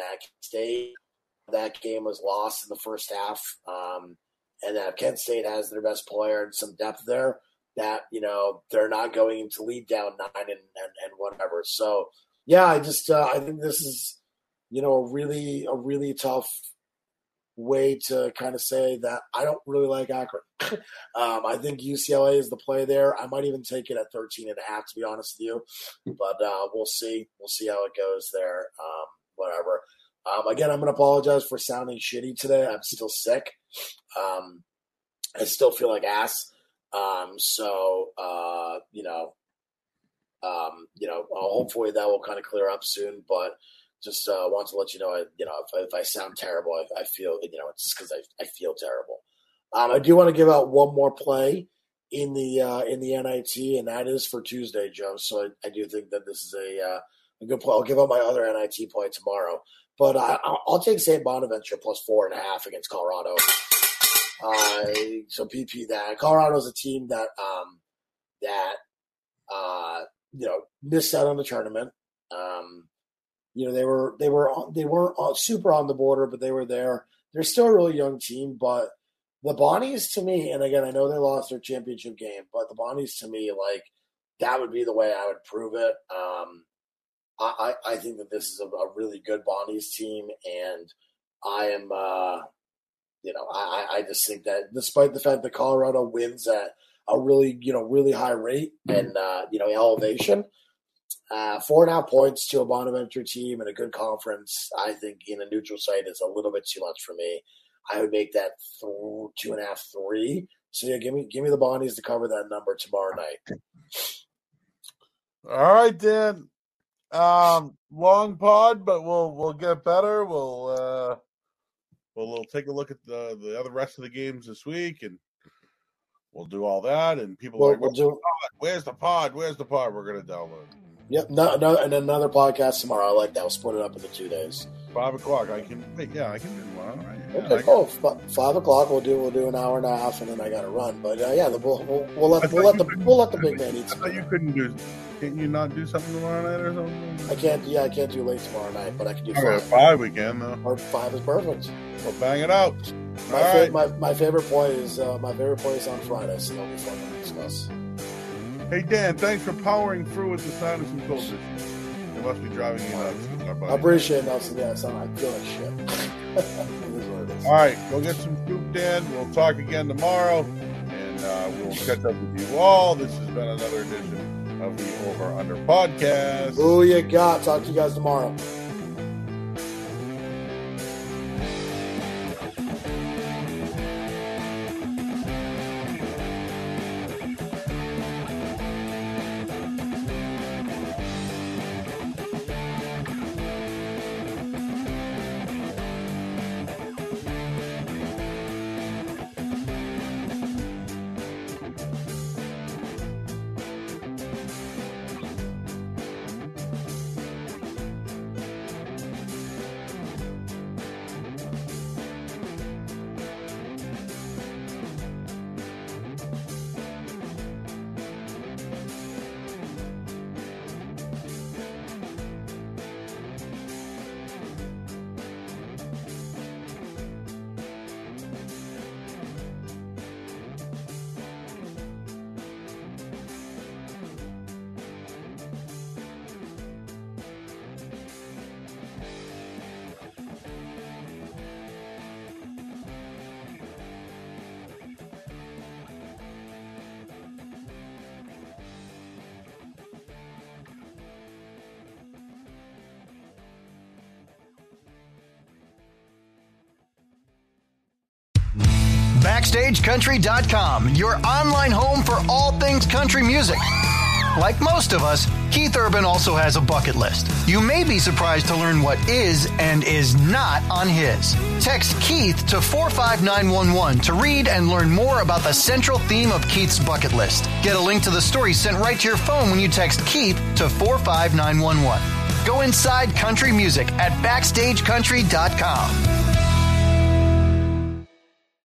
That game was lost in the first half, and that Kent State has their best player and some depth there. That they're not going to lead down 9 and whatever. So yeah, I think this is a really tough way to kind of say that I don't really like Akron. I think UCLA is the play there. I might even take it at 13.5, to be honest with you. But we'll see. We'll see how it goes there. Whatever. Again, I'm going to apologize for sounding shitty today. I'm still sick. I still feel like ass. Hopefully that will kind of clear up soon. But just want to let you know, if I sound terrible, I feel, it's just because I feel terrible. I do want to give out one more play in the NIT, and that is for Tuesday, Joe. So I do think that this is a good play. I'll give out my other NIT play tomorrow, but I'll take St. Bonaventure plus 4.5 against Colorado. So PP that. Colorado's a team that missed out on the tournament. They weren't super on the border, but they were there. They're still a really young team, but the Bonnies to me, and again, I know they lost their championship game, but the Bonnies to me, like, that would be the way I would prove it. I think that this is a really good Bonnies team, and I am, I just think that despite the fact that Colorado wins at a really, really high rate and, elevation, 4.5 points to a Bonaventure team in a good conference, I think in a neutral site is a little bit too much for me. I would make that 2.5, 3. So yeah, give me the Bonnies to cover that number tomorrow night. All right, Dan. Long pod, but we'll get better. We'll take a look at the other rest of the games this week, and we'll do all that. And people where's the pod? Where's the pod? We're gonna download. Yep, and another podcast tomorrow. I like that. We'll split it up into 2 days. 5 o'clock. I can do one. Right? Yeah, okay, cool. 5 o'clock. We'll do an hour and a half, and then I got to run. But we'll let the big man eat. I thought you couldn't do. Can you not do something tomorrow night or something? I can't. Yeah, I can't do late tomorrow night, but I can do 5. 5 we can though. Or 5 is perfect. We'll bang it out. My favorite play is on Friday, so that'll be fun to discuss. Hey Dan, thanks for powering through with the sinus and cold issue. It must be driving you nuts. I appreciate it, Nelson. Yeah, I feel like shit. It is what it is. All right, go get some food, Dan. We'll talk again tomorrow, and we'll catch up with you all. This has been another edition of the Over Under Podcast. Who you got? Talk to you guys tomorrow. BackstageCountry.com, your online home for all things country music. Like most of us, Keith Urban also has a bucket list. You may be surprised to learn what is and is not on his. Text Keith to 45911 to read and learn more about the central theme of Keith's bucket list. Get a link to the story sent right to your phone when you text Keith to 45911. Go inside country music at BackstageCountry.com.